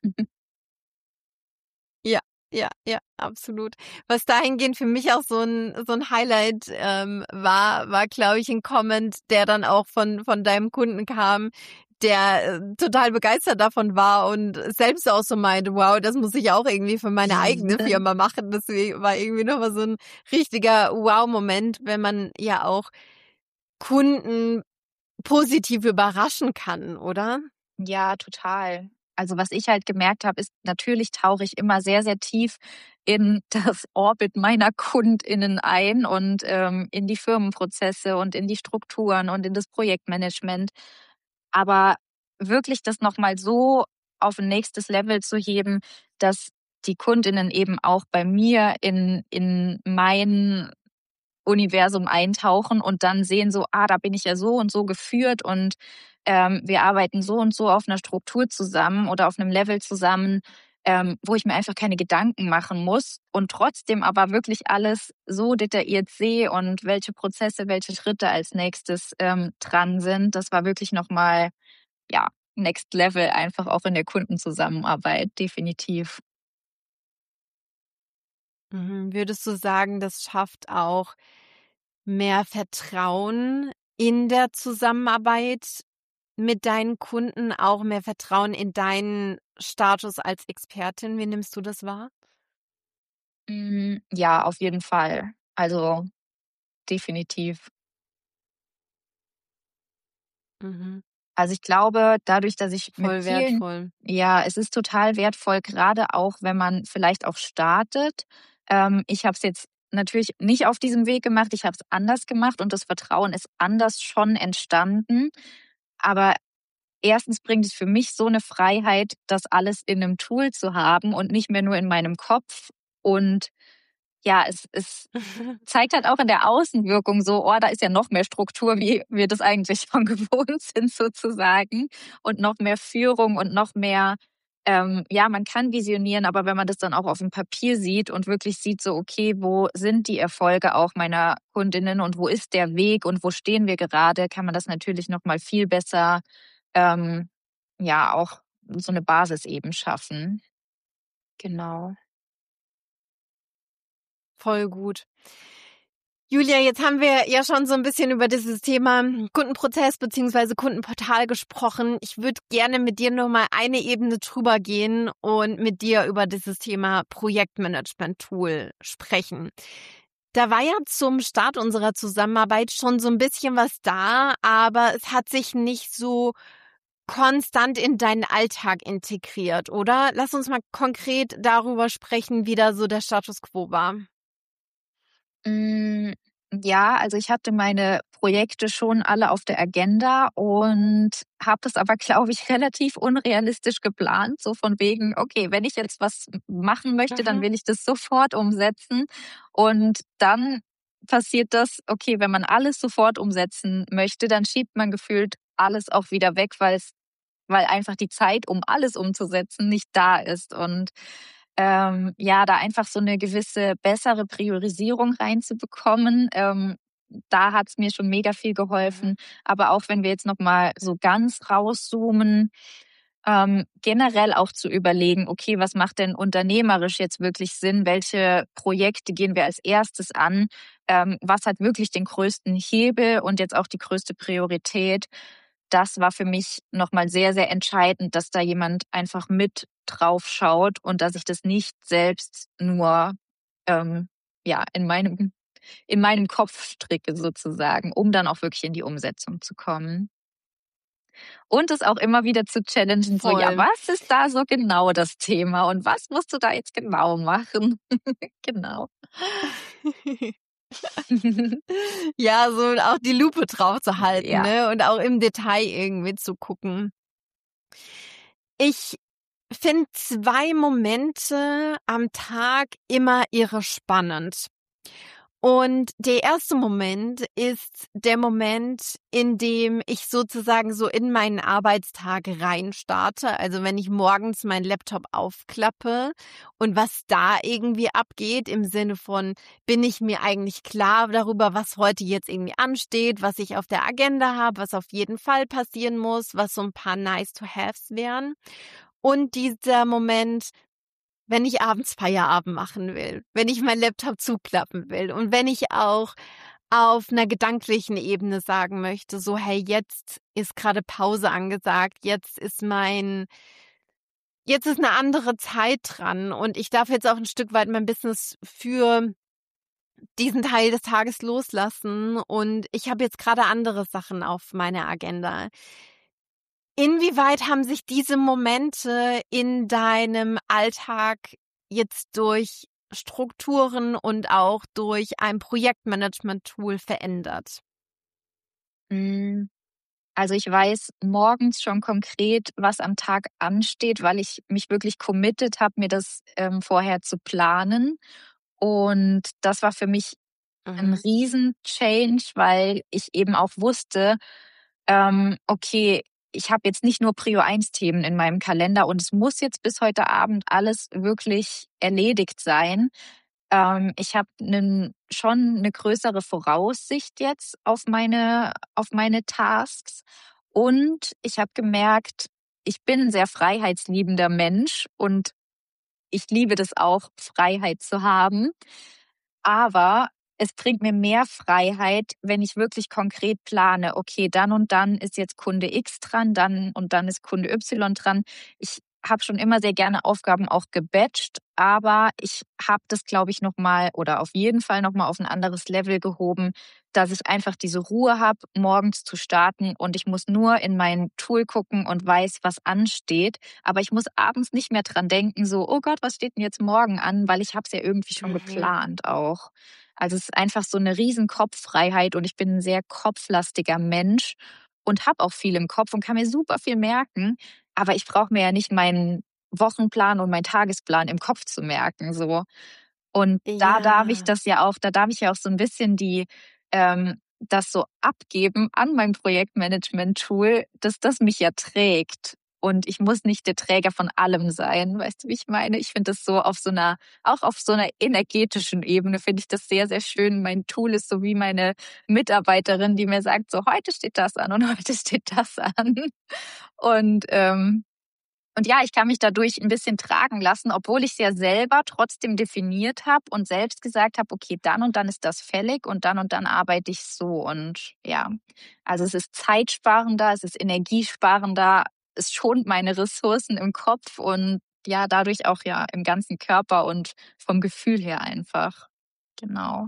Ja, ja, ja, absolut. Was dahingehend für mich auch so ein so ein Highlight ähm, war, war, glaube ich, ein Comment, der dann auch von von deinem Kunden kam, der äh, total begeistert davon war und selbst auch so meinte, wow, das muss ich auch irgendwie für meine eigene Firma machen. Deswegen war irgendwie nochmal so ein richtiger Wow-Moment, wenn man ja auch Kunden positiv überraschen kann, oder? Ja, total. Also was ich halt gemerkt habe, ist, natürlich tauche ich immer sehr, sehr tief in das Orbit meiner KundInnen ein und ähm, in die Firmenprozesse und in die Strukturen und in das Projektmanagement. Aber wirklich das nochmal so auf ein nächstes Level zu heben, dass die KundInnen eben auch bei mir in, in mein Universum eintauchen und dann sehen so, ah, da bin ich ja so und so geführt und ähm, wir arbeiten so und so auf einer Struktur zusammen oder auf einem Level zusammen, ähm, wo ich mir einfach keine Gedanken machen muss und trotzdem aber wirklich alles so detailliert sehe und welche Prozesse, welche Schritte als nächstes ähm, dran sind. Das war wirklich nochmal, ja, Next Level einfach auch in der Kundenzusammenarbeit, definitiv. Mhm. Würdest du sagen, das schafft auch mehr Vertrauen in der Zusammenarbeit mit deinen Kunden, auch mehr Vertrauen in deinen Status als Expertin? Wie nimmst du das wahr? Mm, ja, auf jeden Fall. Also definitiv. Mhm. Also ich glaube, dadurch, dass ich mit Voll vielen, wertvoll. ja, es ist total wertvoll, gerade auch, wenn man vielleicht auch startet. Ähm, ich habe es jetzt natürlich nicht auf diesem Weg gemacht, ich habe es anders gemacht und das Vertrauen ist anders schon entstanden. Aber erstens bringt es für mich so eine Freiheit, das alles in einem Tool zu haben und nicht mehr nur in meinem Kopf. Und ja, es, es zeigt halt auch in der Außenwirkung so, oh, da ist ja noch mehr Struktur, wie wir das eigentlich schon gewohnt sind sozusagen. Und noch mehr Führung und noch mehr, ähm, ja, man kann visionieren, aber wenn man das dann auch auf dem Papier sieht und wirklich sieht, so, okay, wo sind die Erfolge auch meiner Kundinnen und wo ist der Weg und wo stehen wir gerade, kann man das natürlich noch mal viel besser, ähm, ja, auch so eine Basis eben schaffen. Genau. Voll gut. Julia, jetzt haben wir ja schon so ein bisschen über dieses Thema Kundenprozess beziehungsweise Kundenportal gesprochen. Ich würde gerne mit dir noch mal eine Ebene drüber gehen und mit dir über dieses Thema Projektmanagement-Tool sprechen. Da war ja zum Start unserer Zusammenarbeit schon so ein bisschen was da, aber es hat sich nicht so konstant in deinen Alltag integriert, oder? Lass uns mal konkret darüber sprechen, wie da so der Status quo war. Hm, ja, also ich hatte meine Projekte schon alle auf der Agenda und habe das aber, glaube ich, relativ unrealistisch geplant. So von wegen, okay, wenn ich jetzt was machen möchte, dann Mhm. will ich das sofort umsetzen. Und dann passiert das, okay, wenn man alles sofort umsetzen möchte, dann schiebt man gefühlt alles auch wieder weg, weil es weil einfach die Zeit, um alles umzusetzen, nicht da ist. Und ähm, ja, da einfach so eine gewisse bessere Priorisierung reinzubekommen, ähm, da hat's mir schon mega viel Mhm. geholfen. Aber auch wenn wir jetzt noch mal so ganz rauszoomen, ähm, generell auch zu überlegen, okay, was macht denn unternehmerisch jetzt wirklich Sinn? Welche Projekte gehen wir als erstes an? Ähm, was hat wirklich den größten Hebel und jetzt auch die größte Priorität? Das war für mich nochmal sehr, sehr entscheidend, dass da jemand einfach mit drauf schaut und dass ich das nicht selbst nur ähm, ja in meinem in meinem Kopf stricke sozusagen, um dann auch wirklich in die Umsetzung zu kommen. Und es auch immer wieder zu challengen, so, ja, Voll. was ist da so genau das Thema und was musst du da jetzt genau machen? Genau. Ja, so auch die Lupe drauf zu halten, Ja. ne? Und auch im Detail irgendwie zu gucken. Ich finde zwei Momente am Tag immer irre spannend. Und der erste Moment ist der Moment, in dem ich sozusagen so in meinen Arbeitstag reinstarte. Also wenn ich morgens meinen Laptop aufklappe und was da irgendwie abgeht im Sinne von, bin ich mir eigentlich klar darüber, was heute jetzt irgendwie ansteht, was ich auf der Agenda habe, was auf jeden Fall passieren muss, was so ein paar Nice-to-Haves wären. Und dieser Moment, wenn ich abends Feierabend machen will, wenn ich meinen Laptop zuklappen will und wenn ich auch auf einer gedanklichen Ebene sagen möchte, so, hey, jetzt ist gerade Pause angesagt, jetzt ist mein, jetzt ist eine andere Zeit dran und ich darf jetzt auch ein Stück weit mein Business für diesen Teil des Tages loslassen und ich habe jetzt gerade andere Sachen auf meiner Agenda. Inwieweit haben sich diese Momente in deinem Alltag jetzt durch Strukturen und auch durch ein Projektmanagement-Tool verändert? Hm, also ich weiß morgens schon konkret, was am Tag ansteht, weil ich mich wirklich committed habe, mir das ähm, vorher zu planen. Und das war für mich ein Mhm. Riesen-Change, weil ich eben auch wusste, ähm, okay, ich habe jetzt nicht nur Prio eins Themen in meinem Kalender und es muss jetzt bis heute Abend alles wirklich erledigt sein. Ähm, ich habe nen, schon eine größere Voraussicht jetzt auf meine, auf meine Tasks und ich habe gemerkt, ich bin ein sehr freiheitsliebender Mensch und ich liebe das auch, Freiheit zu haben. Aber es bringt mir mehr Freiheit, wenn ich wirklich konkret plane, okay, dann und dann ist jetzt Kunde X dran, dann und dann ist Kunde Y dran. Ich habe schon immer sehr gerne Aufgaben auch gebatcht, aber ich habe das, glaube ich, noch mal oder auf jeden Fall noch mal auf ein anderes Level gehoben, dass ich einfach diese Ruhe habe, morgens zu starten und ich muss nur in mein Tool gucken und weiß, was ansteht. Aber ich muss abends nicht mehr dran denken, so, oh Gott, was steht denn jetzt morgen an? Weil ich habe es ja irgendwie schon Mhm. geplant auch. Also es ist einfach so eine riesen Kopffreiheit und ich bin ein sehr kopflastiger Mensch und habe auch viel im Kopf und kann mir super viel merken. Aber ich brauche mir ja nicht meinen Wochenplan und meinen Tagesplan im Kopf zu merken, so. Und da darf ich Ja. das ja auch da darf ich ja auch so ein bisschen die ähm, das so abgeben an mein Projektmanagement-Tool, dass das mich ja trägt. Und ich muss nicht der Träger von allem sein. Weißt du, wie ich meine? Ich finde das so auf so einer auch auf so einer energetischen Ebene finde ich das sehr, sehr schön. Mein Tool ist so wie meine Mitarbeiterin, die mir sagt, so: „Heute steht das an und heute steht das an.“ Und, ähm und ja, ich kann mich dadurch ein bisschen tragen lassen, obwohl ich's ja selber trotzdem definiert habe und selbst gesagt habe: „Okay, dann und dann ist das fällig und dann und dann arbeite ich so.“ Und ja, also, es ist zeitsparender, es ist energiesparender, es schont meine Ressourcen im Kopf und ja, dadurch auch ja im ganzen Körper und vom Gefühl her einfach. Genau.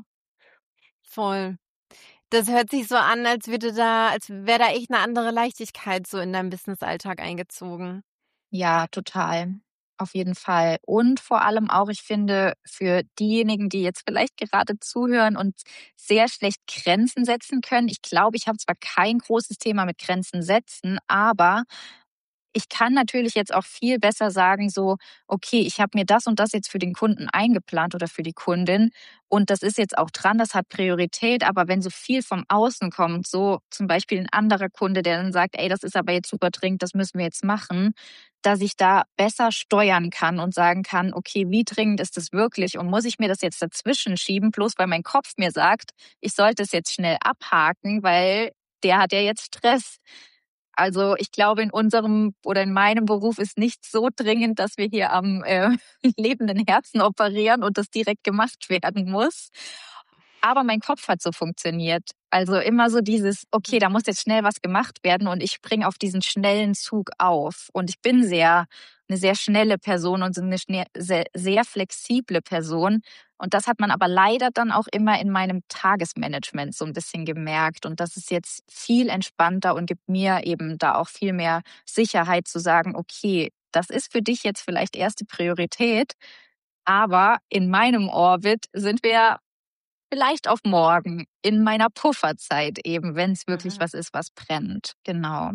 Voll. Das hört sich so an, als würde da als wäre da echt 'ne andere Leichtigkeit so in deinen Businessalltag eingezogen. Ja, total. Auf jeden Fall. Und vor allem auch, ich finde, für diejenigen, die jetzt vielleicht gerade zuhören und sehr schlecht Grenzen setzen können. Ich glaube, ich habe zwar kein großes Thema mit Grenzen setzen, aber ich kann natürlich jetzt auch viel besser sagen, so, okay, ich habe mir das und das jetzt für den Kunden eingeplant oder für die Kundin und das ist jetzt auch dran, das hat Priorität, aber wenn so viel vom Außen kommt, so zum Beispiel ein anderer Kunde, der dann sagt, ey, das ist aber jetzt super dringend, das müssen wir jetzt machen, dass ich da besser steuern kann und sagen kann, okay, wie dringend ist das wirklich und muss ich mir das jetzt dazwischen schieben, bloß weil mein Kopf mir sagt, ich sollte es jetzt schnell abhaken, weil der hat ja jetzt Stress. Also, ich glaube, in unserem oder in meinem Beruf ist nicht so dringend, dass wir hier am, äh, lebenden Herzen operieren und das direkt gemacht werden muss. Aber mein Kopf hat so funktioniert. Also, immer so dieses: „Okay, da muss Mhm. jetzt schnell was gemacht werden“ und ich springe auf diesen schnellen Zug auf. Und ich bin sehr 'ne sehr schnelle Person und so 'ne schne sehr sehr flexible Person. Und das hat man aber leider dann auch immer in meinem Tagesmanagement so ein bisschen gemerkt. Und das ist jetzt viel entspannter und gibt mir eben da auch viel mehr Sicherheit zu sagen: „Okay, das ist für dich jetzt vielleicht erste Priorität, aber in meinem Orbit sind wir vielleicht auf morgen, in meiner Pufferzeit eben, wenn es wirklich Mhm. was ist, was brennt.“ Genau.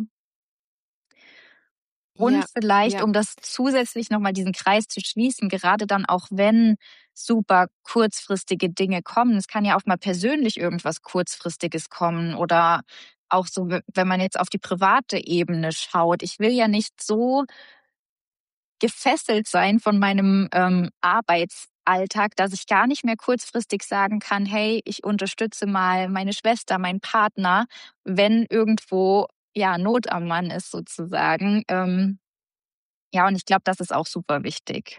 Und Ja, vielleicht, ja. um das zusätzlich noch mal diesen Kreis zu schließen, gerade dann auch, wenn super kurzfristige Dinge kommen. Es kann ja auch mal persönlich irgendwas Kurzfristiges kommen oder auch so, we wenn man jetzt auf die private Ebene schaut. Ich will ja nicht so gefesselt sein von meinem, ähm, Arbeitsalltag, dass ich gar nicht mehr kurzfristig sagen kann: „Hey, ich unterstütze mal meine Schwester, meinen Partner“, wenn irgendwo, ja, Not am Mann ist sozusagen. Ähm, ja, und ich glaube, das ist auch super wichtig.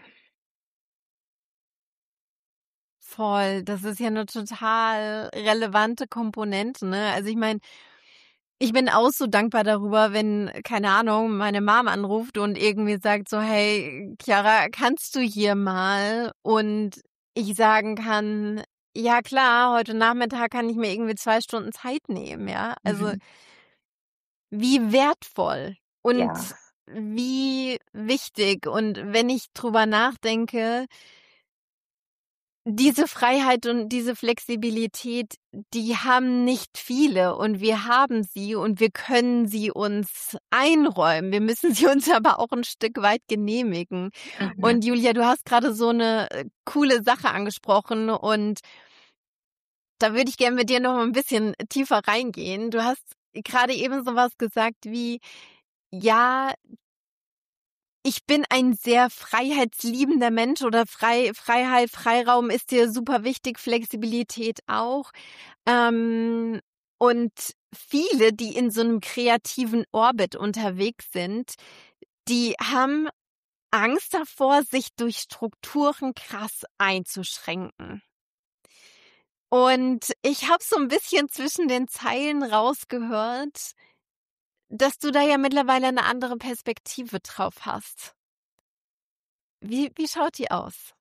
Voll. Das ist ja 'ne total relevante Komponente, ne? Also, ich meine, ich bin auch so dankbar darüber, wenn, keine Ahnung, meine Mom anruft und irgendwie sagt so: „Hey, Chiara, kannst du hier mal?“ Und ich sagen kann: „Ja klar, heute Nachmittag kann ich mir irgendwie zwei Stunden Zeit nehmen“, ja? Also, Mhm. wie wertvoll Ja. und wie wichtig. Und wenn ich drüber nachdenke, diese Freiheit und diese Flexibilität, die haben nicht viele und wir haben sie und wir können sie uns einräumen. Wir müssen sie uns aber auch ein Stück weit genehmigen. Mhm. Und Julia, du hast gerade so eine äh, coole Sache angesprochen und da würde ich gerne mit dir noch mal 'n bisschen tiefer reingehen. Du hast gerade eben so was gesagt wie: „Ja, ich bin ein sehr freiheitsliebender Mensch“ oder Frei Freiheit, Freiraum ist dir super wichtig, Flexibilität auch. Ähm, und viele, die in so 'nem kreativen Orbit unterwegs sind, die haben Angst davor, sich durch Strukturen krass einzuschränken. Und ich habe so 'n bisschen zwischen den Zeilen rausgehört, dass du da ja mittlerweile 'ne andere Perspektive drauf hast. Wie wie schaut die aus?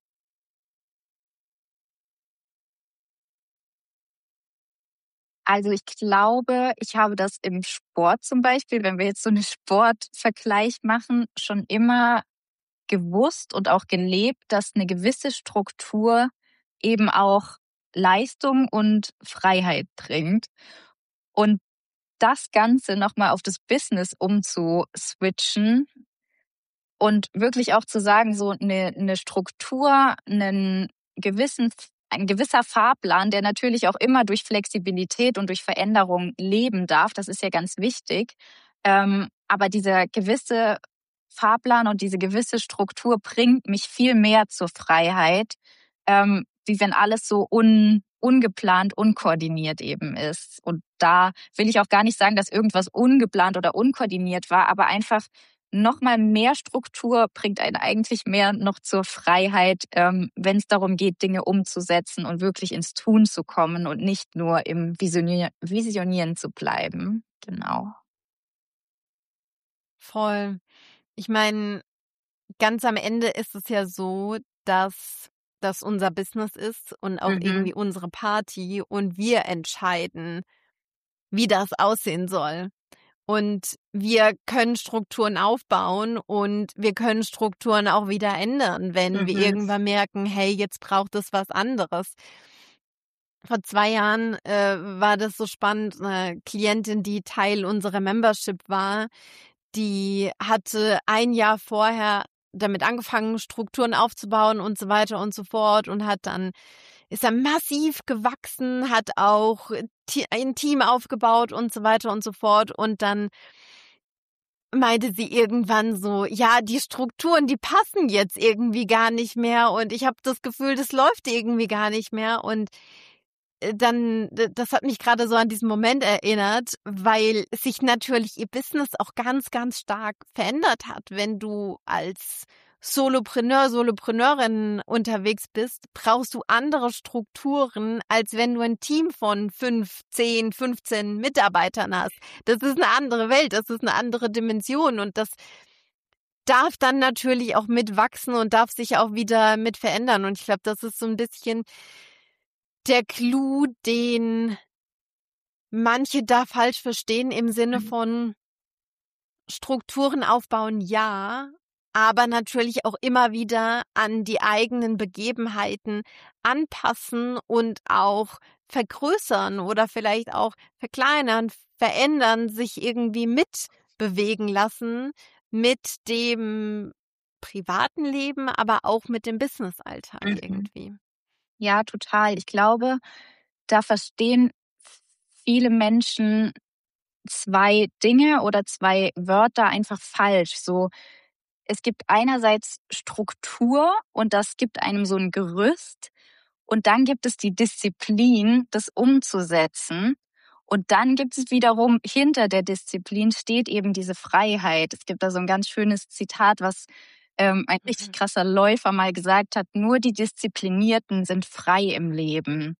Also, ich glaube, ich habe das im Sport zum Beispiel, wenn wir jetzt so 'ne Sportvergleich machen, schon immer gewusst und auch gelebt, dass 'ne gewisse Struktur eben auch Leistung und Freiheit bringt. Und das Ganze noch mal auf das Business umzuswitchen und wirklich auch zu sagen, so 'ne 'ne Struktur, 'nen gewissen ein gewisser Fahrplan, der natürlich auch immer durch Flexibilität und durch Veränderung leben darf, das ist ja ganz wichtig. Ähm, aber dieser gewisse Fahrplan und diese gewisse Struktur bringt mich viel mehr zur Freiheit, ähm, wie wenn alles so un ungeplant, unkoordiniert eben ist. Und da will ich auch gar nicht sagen, dass irgendwas ungeplant oder unkoordiniert war, aber einfach noch mal mehr Struktur bringt einen eigentlich mehr noch zur Freiheit, ähm, wenn es darum geht, Dinge umzusetzen und wirklich ins Tun zu kommen und nicht nur im Visionier Visionieren zu bleiben. Genau. Voll. Ich meine, ganz am Ende ist es ja so, dass das unser Business ist und auch Mhm. irgendwie unsere Party und wir entscheiden, wie das aussehen soll. Und wir können Strukturen aufbauen und wir können Strukturen auch wieder ändern, wenn wir Mhm. irgendwann merken, hey, jetzt braucht es was anderes. Vor zwei Jahren äh, war das so spannend, 'ne Klientin, die Teil unserer Membership war, die hatte ein Jahr vorher damit angefangen, Strukturen aufzubauen und so weiter und so fort und hat dann ist dann massiv gewachsen, hat auch T ein Team aufgebaut und so weiter und so fort. Und dann meinte sie irgendwann so: „Ja, die Strukturen, die passen jetzt irgendwie gar nicht mehr und ich habe das Gefühl, das läuft irgendwie gar nicht mehr." Und äh, dann d das hat mich gerade so an diesen Moment erinnert, weil sich natürlich ihr Business auch ganz, ganz stark verändert hat. Wenn du als Solopreneur, Solopreneurin unterwegs bist, brauchst du andere Strukturen, als wenn du ein Team von fünf, zehn, fünfzehn Mitarbeitern hast. Das ist eine andere Welt, das ist eine andere Dimension und das darf dann natürlich auch mitwachsen und darf sich auch wieder mit verändern. Und ich glaube, das ist so ein bisschen der Clou, den manche da falsch verstehen im Sinne Mhm. von Strukturen aufbauen, ja, aber natürlich auch immer wieder an die eigenen Begebenheiten anpassen und auch vergrößern oder vielleicht auch verkleinern, verändern, sich irgendwie mitbewegen lassen mit dem privaten Leben, aber auch mit dem Businessalltag Mhm. irgendwie. Ja, total. Ich glaube, da verstehen viele Menschen zwei Dinge oder zwei Wörter einfach falsch. So, es gibt einerseits Struktur und das gibt einem so ein Gerüst und dann gibt es die Disziplin, das umzusetzen. Und dann gibt es wiederum, hinter der Disziplin steht eben diese Freiheit. Es gibt da so ein ganz schönes Zitat, was ähm, ein richtig Mhm. krasser Läufer mal gesagt hat: „Nur die Disziplinierten sind frei im Leben."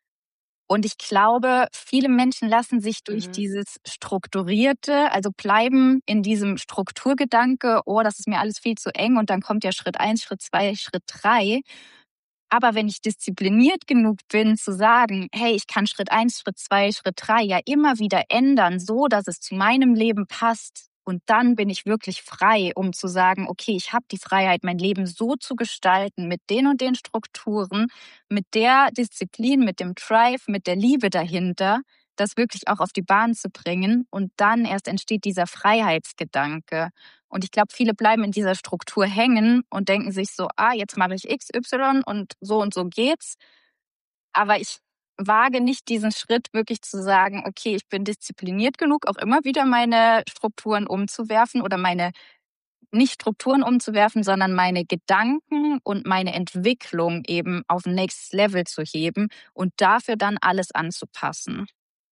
Und ich glaube, viele Menschen lassen sich durch Mhm. dieses Strukturierte, also bleiben in diesem Strukturgedanke: „Oh, das ist mir alles viel zu eng." Und dann kommt ja Schritt eins, Schritt zwei, Schritt drei. Aber wenn ich diszipliniert genug bin zu sagen: „Hey, ich kann Schritt eins, Schritt zwei, Schritt drei ja immer wieder ändern, so dass es zu meinem Leben passt." Und dann bin ich wirklich frei, um zu sagen: „Okay, ich habe die Freiheit, mein Leben so zu gestalten mit den und den Strukturen, mit der Disziplin, mit dem Drive, mit der Liebe dahinter, das wirklich auch auf die Bahn zu bringen." Und dann erst entsteht dieser Freiheitsgedanke. Und ich glaube, viele bleiben in dieser Struktur hängen und denken sich so: „Ah, jetzt mache ich X Y und so und so geht's." Aber ich wage nicht diesen Schritt, wirklich zu sagen: „Okay, ich bin diszipliniert genug, auch immer wieder meine Strukturen umzuwerfen oder meine nicht Strukturen umzuwerfen, sondern meine Gedanken und meine Entwicklung eben auf 'n Next Level zu heben und dafür dann alles anzupassen."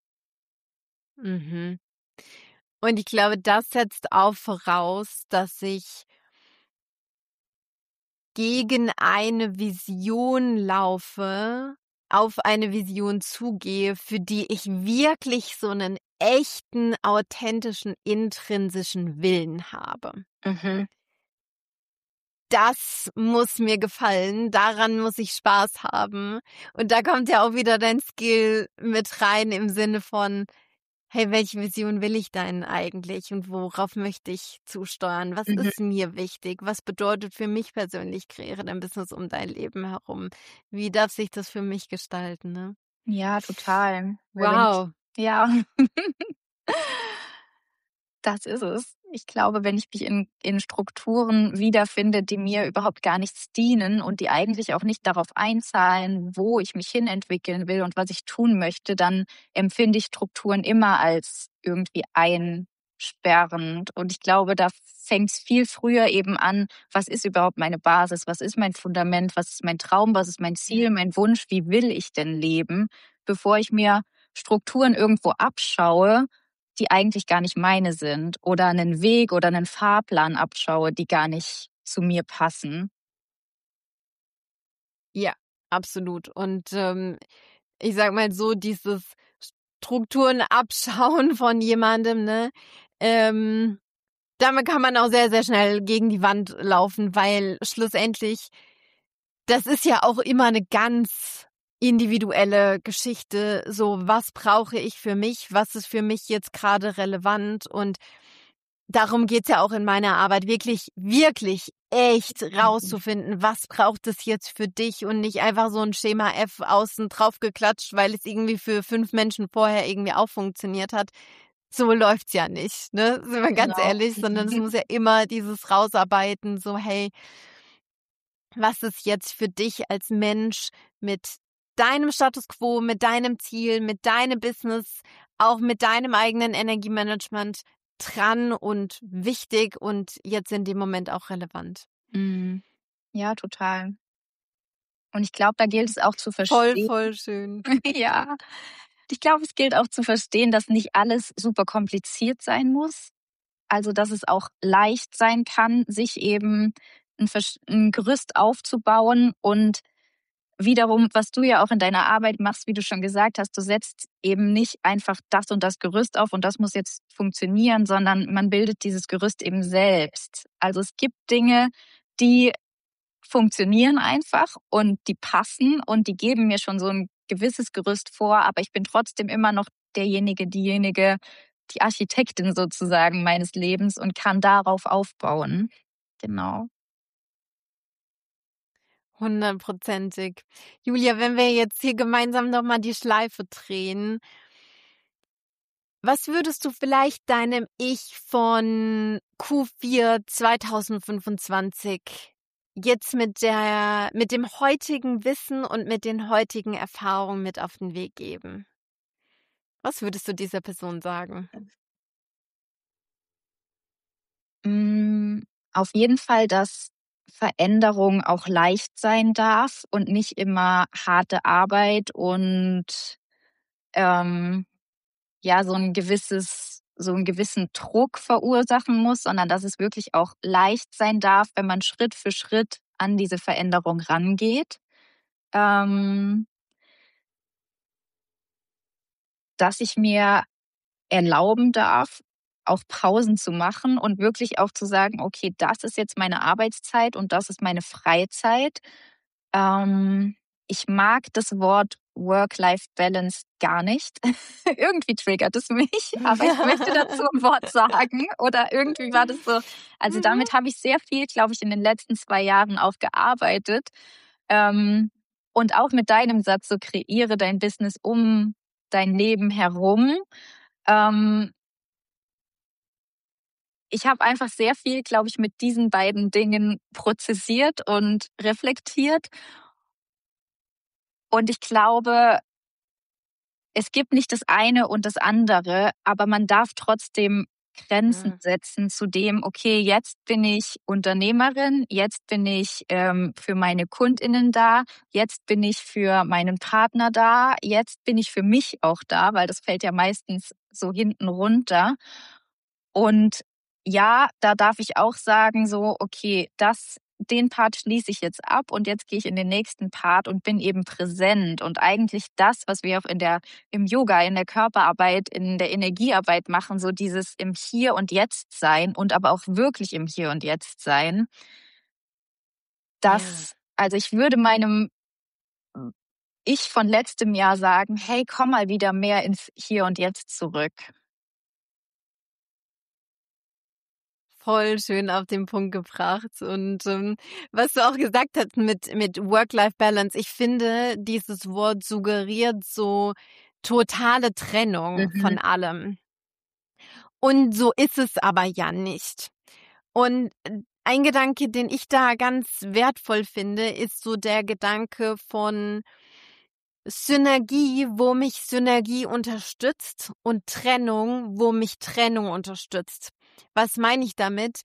Mhm. Und ich glaube, das setzt auch voraus, dass ich gegen eine Vision laufe, auf eine Vision zugehe, für die ich wirklich so einen echten, authentischen, intrinsischen Willen habe. Mhm. das muss mir gefallen, daran muss ich Spaß haben. Und da kommt ja auch wieder dein Skill mit rein im Sinne von, hey, welche Vision will ich denn eigentlich und worauf möchte ich zusteuern? Was Mhm. ist mir wichtig? Was bedeutet für mich persönlich, kreiere dein Business um dein Leben herum? Wie darf sich das für mich gestalten, ne? Ja, total. Weil wenn ich Wow. ja. Das ist es. Ich glaube, wenn ich mich in in Strukturen wiederfinde, die mir überhaupt gar nichts dienen und die eigentlich auch nicht darauf einzahlen, wo ich mich hinentwickeln will und was ich tun möchte, dann empfinde ich Strukturen immer als irgendwie einsperrend. Und ich glaube, da fängt es viel früher eben an, was ist überhaupt meine Basis? Was ist mein Fundament? Was ist mein Traum? Was ist mein Ziel, mein Wunsch? Wie will ich denn leben? Bevor ich mir Strukturen irgendwo abschaue, die eigentlich gar nicht meine sind, oder einen Weg oder einen Fahrplan abschaue, die gar nicht zu mir passen. Ja, absolut. Und ähm, ich sag mal so, dieses Strukturen abschauen von jemandem, ne? Ähm, damit kann man auch sehr, sehr schnell gegen die Wand laufen, weil schlussendlich, das ist ja auch immer eine ganz individuelle Geschichte. So, was brauche ich für mich? Was ist für mich jetzt gerade relevant? Und darum geht's ja auch in meiner Arbeit, wirklich, wirklich echt rauszufinden, was braucht es jetzt für dich und nicht einfach so ein Schema F außen drauf geklatscht, weil es irgendwie für fünf Menschen vorher irgendwie auch funktioniert hat. So läuft's ja nicht, ne? Sind wir ganz Genau. ehrlich, sondern es muss ja immer dieses Rausarbeiten, so, hey, was ist jetzt für dich als Mensch mit deinem Status quo, mit deinem Ziel, mit deinem Business, auch mit deinem eigenen Energiemanagement dran und wichtig und jetzt in dem Moment auch relevant. Mhm. Ja, total. Und ich glaube, da gilt es auch zu Voll, verstehen. voll schön. Ja. Ich glaube, es gilt auch zu verstehen, dass nicht alles super kompliziert sein muss. Also, dass es auch leicht sein kann, sich eben ein, Versch- ein Gerüst aufzubauen und wiederum, was du ja auch in deiner Arbeit machst, wie du schon gesagt hast, du setzt eben nicht einfach das und das Gerüst auf und das muss jetzt funktionieren, sondern man bildet dieses Gerüst eben selbst. Also es gibt Dinge, die funktionieren einfach und die passen und die geben mir schon so ein gewisses Gerüst vor, aber ich bin trotzdem immer noch derjenige, diejenige, die Architektin sozusagen meines Lebens und kann darauf aufbauen. Genau. Hundertprozentig. Julia, wenn wir jetzt hier gemeinsam nochmal die Schleife drehen, was würdest du vielleicht deinem Ich von Q vier zweitausendfünfundzwanzig jetzt mit der, mit dem heutigen Wissen und mit den heutigen Erfahrungen mit auf den Weg geben? Was würdest du dieser Person sagen? Hm, auf jeden Fall, dass Veränderung auch leicht sein darf und nicht immer harte Arbeit und, ähm, ja, so ein gewisses so 'n gewissen Druck verursachen muss, sondern dass es wirklich auch leicht sein darf, wenn man Schritt für Schritt an diese Veränderung rangeht. Ähm, dass ich mir erlauben darf, auch Pausen zu machen und wirklich auch zu sagen: „Okay, das ist jetzt meine Arbeitszeit und das ist meine Freizeit.“ Ähm, ich mag das Wort Work-Life-Balance gar nicht. Irgendwie triggert es mich, aber ich möchte dazu ein Wort sagen oder irgendwie war das so, also, Mhm. damit habe ich sehr viel, glaube ich, in den letzten zwei Jahren auch gearbeitet. Ähm, und auch mit deinem Satz so: „Kreiere dein Business um dein Leben herum.“ Ähm, ich habe einfach sehr viel, glaube ich, mit diesen beiden Dingen prozessiert und reflektiert. Und ich glaube, es gibt nicht das eine und das andere, aber man darf trotzdem Grenzen Mhm. setzen zu dem, okay, jetzt bin ich Unternehmerin, jetzt bin ich ähm, für meine KundInnen da, jetzt bin ich für meinen Partner da, jetzt bin ich für mich auch da, weil das fällt ja meistens so hinten runter. Und ja, da darf ich auch sagen, so, okay, das, den Part schließe ich jetzt ab und jetzt gehe ich in den nächsten Part und bin eben präsent. Und eigentlich das, was wir auch in der, im Yoga, in der Körperarbeit, in der Energiearbeit machen, so dieses im Hier und Jetzt sein und aber auch wirklich im Hier und Jetzt sein. das, also ich würde meinem Ich von letztem Jahr sagen, hey, komm mal wieder mehr ins Hier und Jetzt zurück. Voll schön auf den Punkt gebracht. Und ähm, was du auch gesagt hast mit, mit Work-Life-Balance, ich finde, dieses Wort suggeriert so totale Trennung Mhm. von allem. Und so ist es aber ja nicht. Und ein Gedanke, den ich da ganz wertvoll finde, ist so der Gedanke von Synergie, wo mich Synergie unterstützt, und Trennung, wo mich Trennung unterstützt. Was meine ich damit?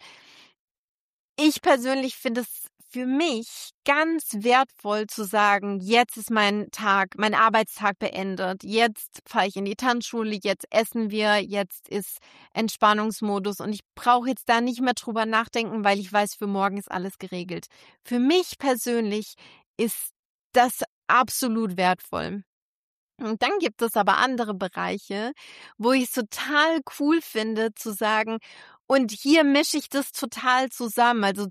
Ich persönlich finde es für mich ganz wertvoll zu sagen, jetzt ist mein Tag, mein Arbeitstag beendet. Jetzt fahre ich in die Tanzschule, jetzt essen wir, jetzt ist Entspannungsmodus und ich brauche jetzt da nicht mehr drüber nachdenken, weil ich weiß, für morgen ist alles geregelt. Für mich persönlich ist das absolut wertvoll. Und dann gibt es aber andere Bereiche, wo ich es total cool finde zu sagen, und hier mische ich das total zusammen. Also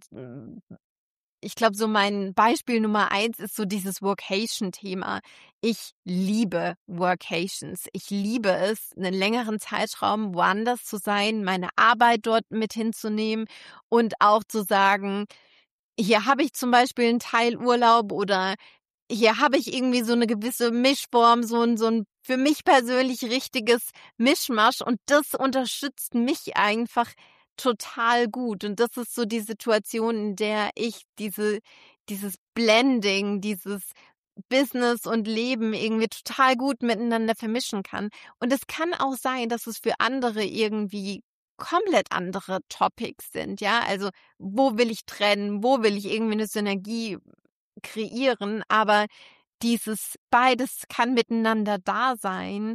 ich glaube, so mein Beispiel Nummer eins ist so dieses Workation-Thema. Ich liebe Workations. Ich liebe es, einen längeren Zeitraum woanders zu sein, meine Arbeit dort mit hinzunehmen und auch zu sagen, hier habe ich zum Beispiel einen Teil Urlaub oder hier habe ich irgendwie so eine gewisse Mischform, so ein, so ein für mich persönlich richtiges Mischmasch, und das unterstützt mich einfach total gut. Und das ist so die Situation, in der ich diese, dieses Blending, dieses Business und Leben irgendwie total gut miteinander vermischen kann. Und es kann auch sein, dass es für andere irgendwie komplett andere Topics sind, ja. Also wo will ich trennen, wo will ich irgendwie eine Synergie kreieren, aber dieses beides kann miteinander da sein,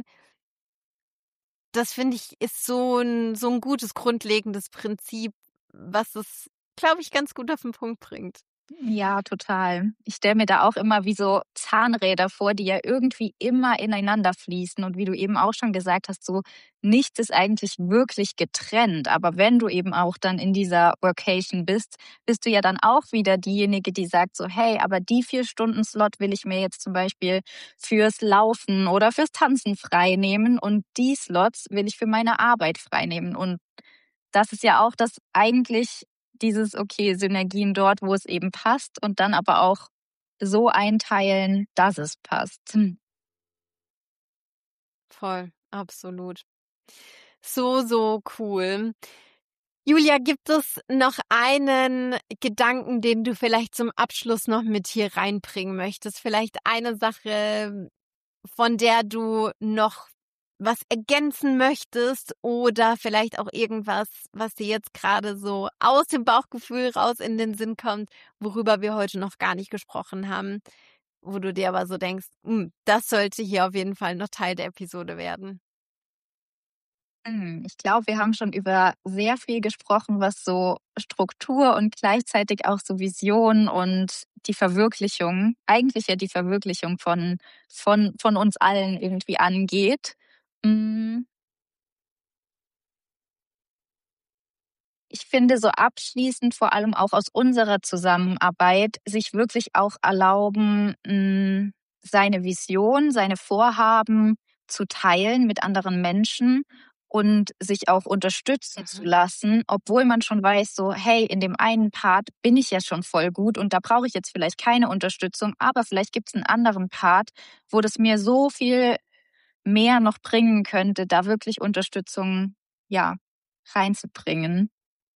das finde ich, ist so ein, so ein gutes, grundlegendes Prinzip, was es, glaube ich, ganz gut auf den Punkt bringt. Ja, total. Ich stelle mir da auch immer wie so Zahnräder vor, die ja irgendwie immer ineinander fließen. Und wie du eben auch schon gesagt hast, so nichts ist eigentlich wirklich getrennt. Aber wenn du eben auch dann in dieser Workation bist, bist du ja dann auch wieder diejenige, die sagt so, hey, aber die vier Stunden Slot will ich mir jetzt zum Beispiel fürs Laufen oder fürs Tanzen frei nehmen und die Slots will ich für meine Arbeit frei nehmen. Und das ist ja auch das eigentlich dieses, okay, Synergien dort, wo es eben passt und dann aber auch so einteilen, dass es passt. Hm. Voll, absolut. So, so cool. Julia, gibt es noch einen Gedanken, den du vielleicht zum Abschluss noch mit hier reinbringen möchtest? Vielleicht eine Sache, von der du noch was ergänzen möchtest, oder vielleicht auch irgendwas, was dir jetzt gerade so aus dem Bauchgefühl raus in den Sinn kommt, worüber wir heute noch gar nicht gesprochen haben, wo du dir aber so denkst, das sollte hier auf jeden Fall noch Teil der Episode werden. Hm, Ich glaube, wir haben schon über sehr viel gesprochen, was so Struktur und gleichzeitig auch so Vision und die Verwirklichung, eigentlich ja die Verwirklichung von, von, von uns allen irgendwie angeht. Hm, Ich finde so abschließend, vor allem auch aus unserer Zusammenarbeit, sich wirklich auch erlauben, mh, seine Vision, seine Vorhaben zu teilen mit anderen Menschen und sich auch unterstützen zu lassen, obwohl man schon weiß, so, hey, in dem einen Part bin ich ja schon voll gut und da brauche ich jetzt vielleicht keine Unterstützung, aber vielleicht gibt es einen anderen Part, wo das mir so viel mehr noch bringen könnte, da wirklich Unterstützung, ja, reinzubringen.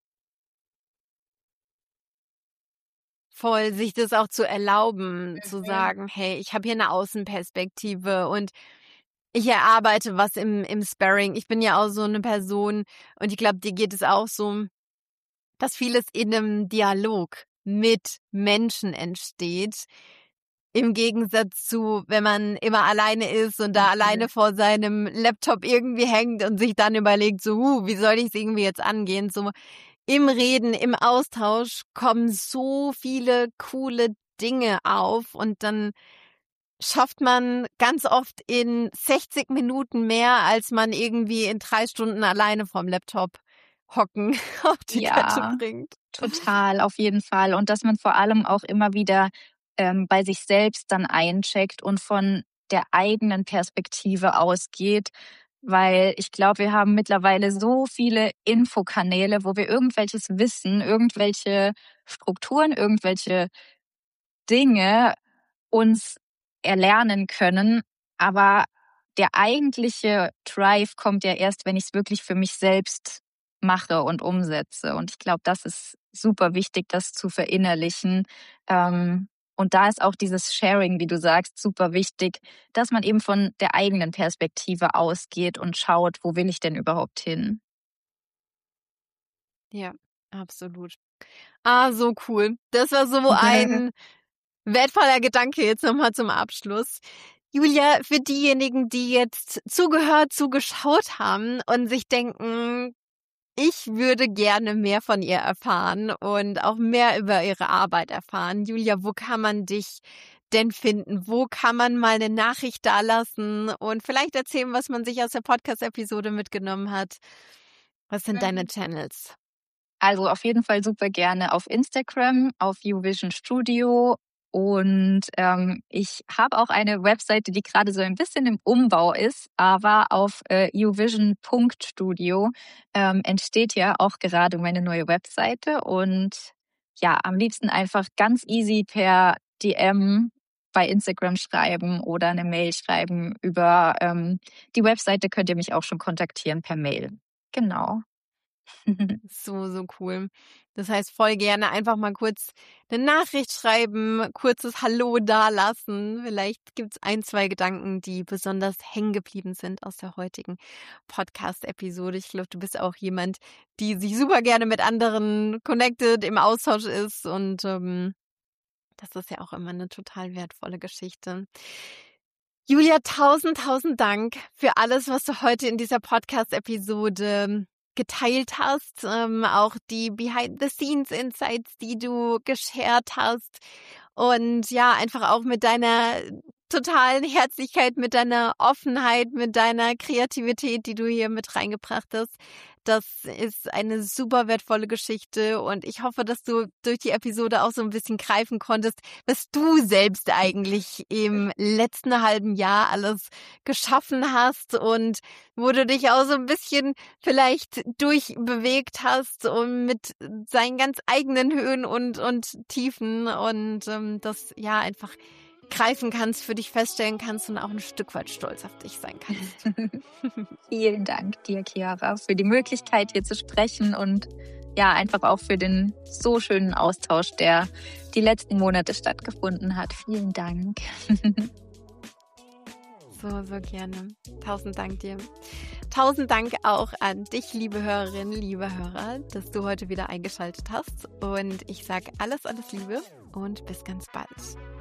Voll, sich das auch zu erlauben, zu Mhm. sagen, hey, ich habe hier eine Außenperspektive und ich erarbeite was im, im Sparring. Ich bin ja auch so eine Person, und ich glaube, dir geht es auch so, dass vieles in einem Dialog mit Menschen entsteht. Im Gegensatz zu, wenn man immer alleine ist und da alleine vor seinem Laptop irgendwie hängt und sich dann überlegt, so, huh, wie soll ich es irgendwie jetzt angehen? So im Reden, im Austausch kommen so viele coole Dinge auf, und dann schafft man ganz oft in sechzig Minuten mehr, als man irgendwie in drei Stunden alleine vorm Laptop Hocken auf die Ja. Kette bringt. Total, auf jeden Fall. Und dass man vor allem auch immer wieder ähm, bei sich selbst dann eincheckt und von der eigenen Perspektive ausgeht. Weil ich glaube, wir haben mittlerweile so viele Infokanäle, wo wir irgendwelches Wissen, irgendwelche Strukturen, irgendwelche Dinge uns erlernen können. Aber der eigentliche Drive kommt ja erst, wenn ich es wirklich für mich selbst mache und umsetze. Und ich glaube, das ist super wichtig, das zu verinnerlichen. Ähm, und da ist auch dieses Sharing, wie du sagst, super wichtig, dass man eben von der eigenen Perspektive ausgeht und schaut, wo will ich denn überhaupt hin? Ja, absolut. Ah, so cool. Das war so ein wertvoller Gedanke jetzt nochmal zum Abschluss. Julia, für diejenigen, die jetzt zugehört, zugeschaut haben und sich denken, ich würde gerne mehr von ihr erfahren und auch mehr über ihre Arbeit erfahren. Julia, wo kann man dich denn finden? Wo kann man mal eine Nachricht dalassen und vielleicht erzählen, was man sich aus der Podcast-Episode mitgenommen hat? Was sind deine Channels? Also auf jeden Fall super gerne auf Instagram, auf YouVision Studio. Und ähm, ich habe auch eine Webseite, die gerade so ein bisschen im Umbau ist, aber auf äh, youvision punkt studio ähm, entsteht ja auch gerade meine neue Webseite. Und ja, am liebsten einfach ganz easy per D M bei Instagram schreiben oder eine Mail schreiben. Über ähm, die Webseite könnt ihr mich auch schon kontaktieren per Mail. Genau. So, so cool. Das heißt, voll gerne einfach mal kurz eine Nachricht schreiben, kurzes Hallo dalassen. Vielleicht gibt's ein, zwei Gedanken, die besonders hängen geblieben sind aus der heutigen Podcast-Episode. Ich glaube, du bist auch jemand, die sich super gerne mit anderen connected, im Austausch ist. Und ähm, das ist ja auch immer eine total wertvolle Geschichte. Julia, tausend, tausend Dank für alles, was du heute in dieser Podcast-Episode geteilt hast, ähm, auch die Behind-the-Scenes-Insights, die du geshared hast und ja, einfach auch mit deiner totalen Herzlichkeit, mit deiner Offenheit, mit deiner Kreativität, die du hier mit reingebracht hast. Das ist eine super wertvolle Geschichte und ich hoffe, dass du durch die Episode auch so ein bisschen greifen konntest, was du selbst eigentlich im letzten halben Jahr alles geschaffen hast und wo du dich auch so ein bisschen vielleicht durchbewegt hast und mit seinen ganz eigenen Höhen und, und Tiefen und ähm, das ja einfach greifen kannst, für dich feststellen kannst und auch ein Stück weit stolz auf dich sein kannst. Vielen Dank dir, Chiara, für die Möglichkeit, hier zu sprechen und ja, einfach auch für den so schönen Austausch, der die letzten Monate stattgefunden hat. Vielen Dank. So, so gerne. Tausend Dank dir. Tausend Dank auch an dich, liebe Hörerin, liebe Hörer, dass du heute wieder eingeschaltet hast. Und ich sage alles, alles Liebe und bis ganz bald.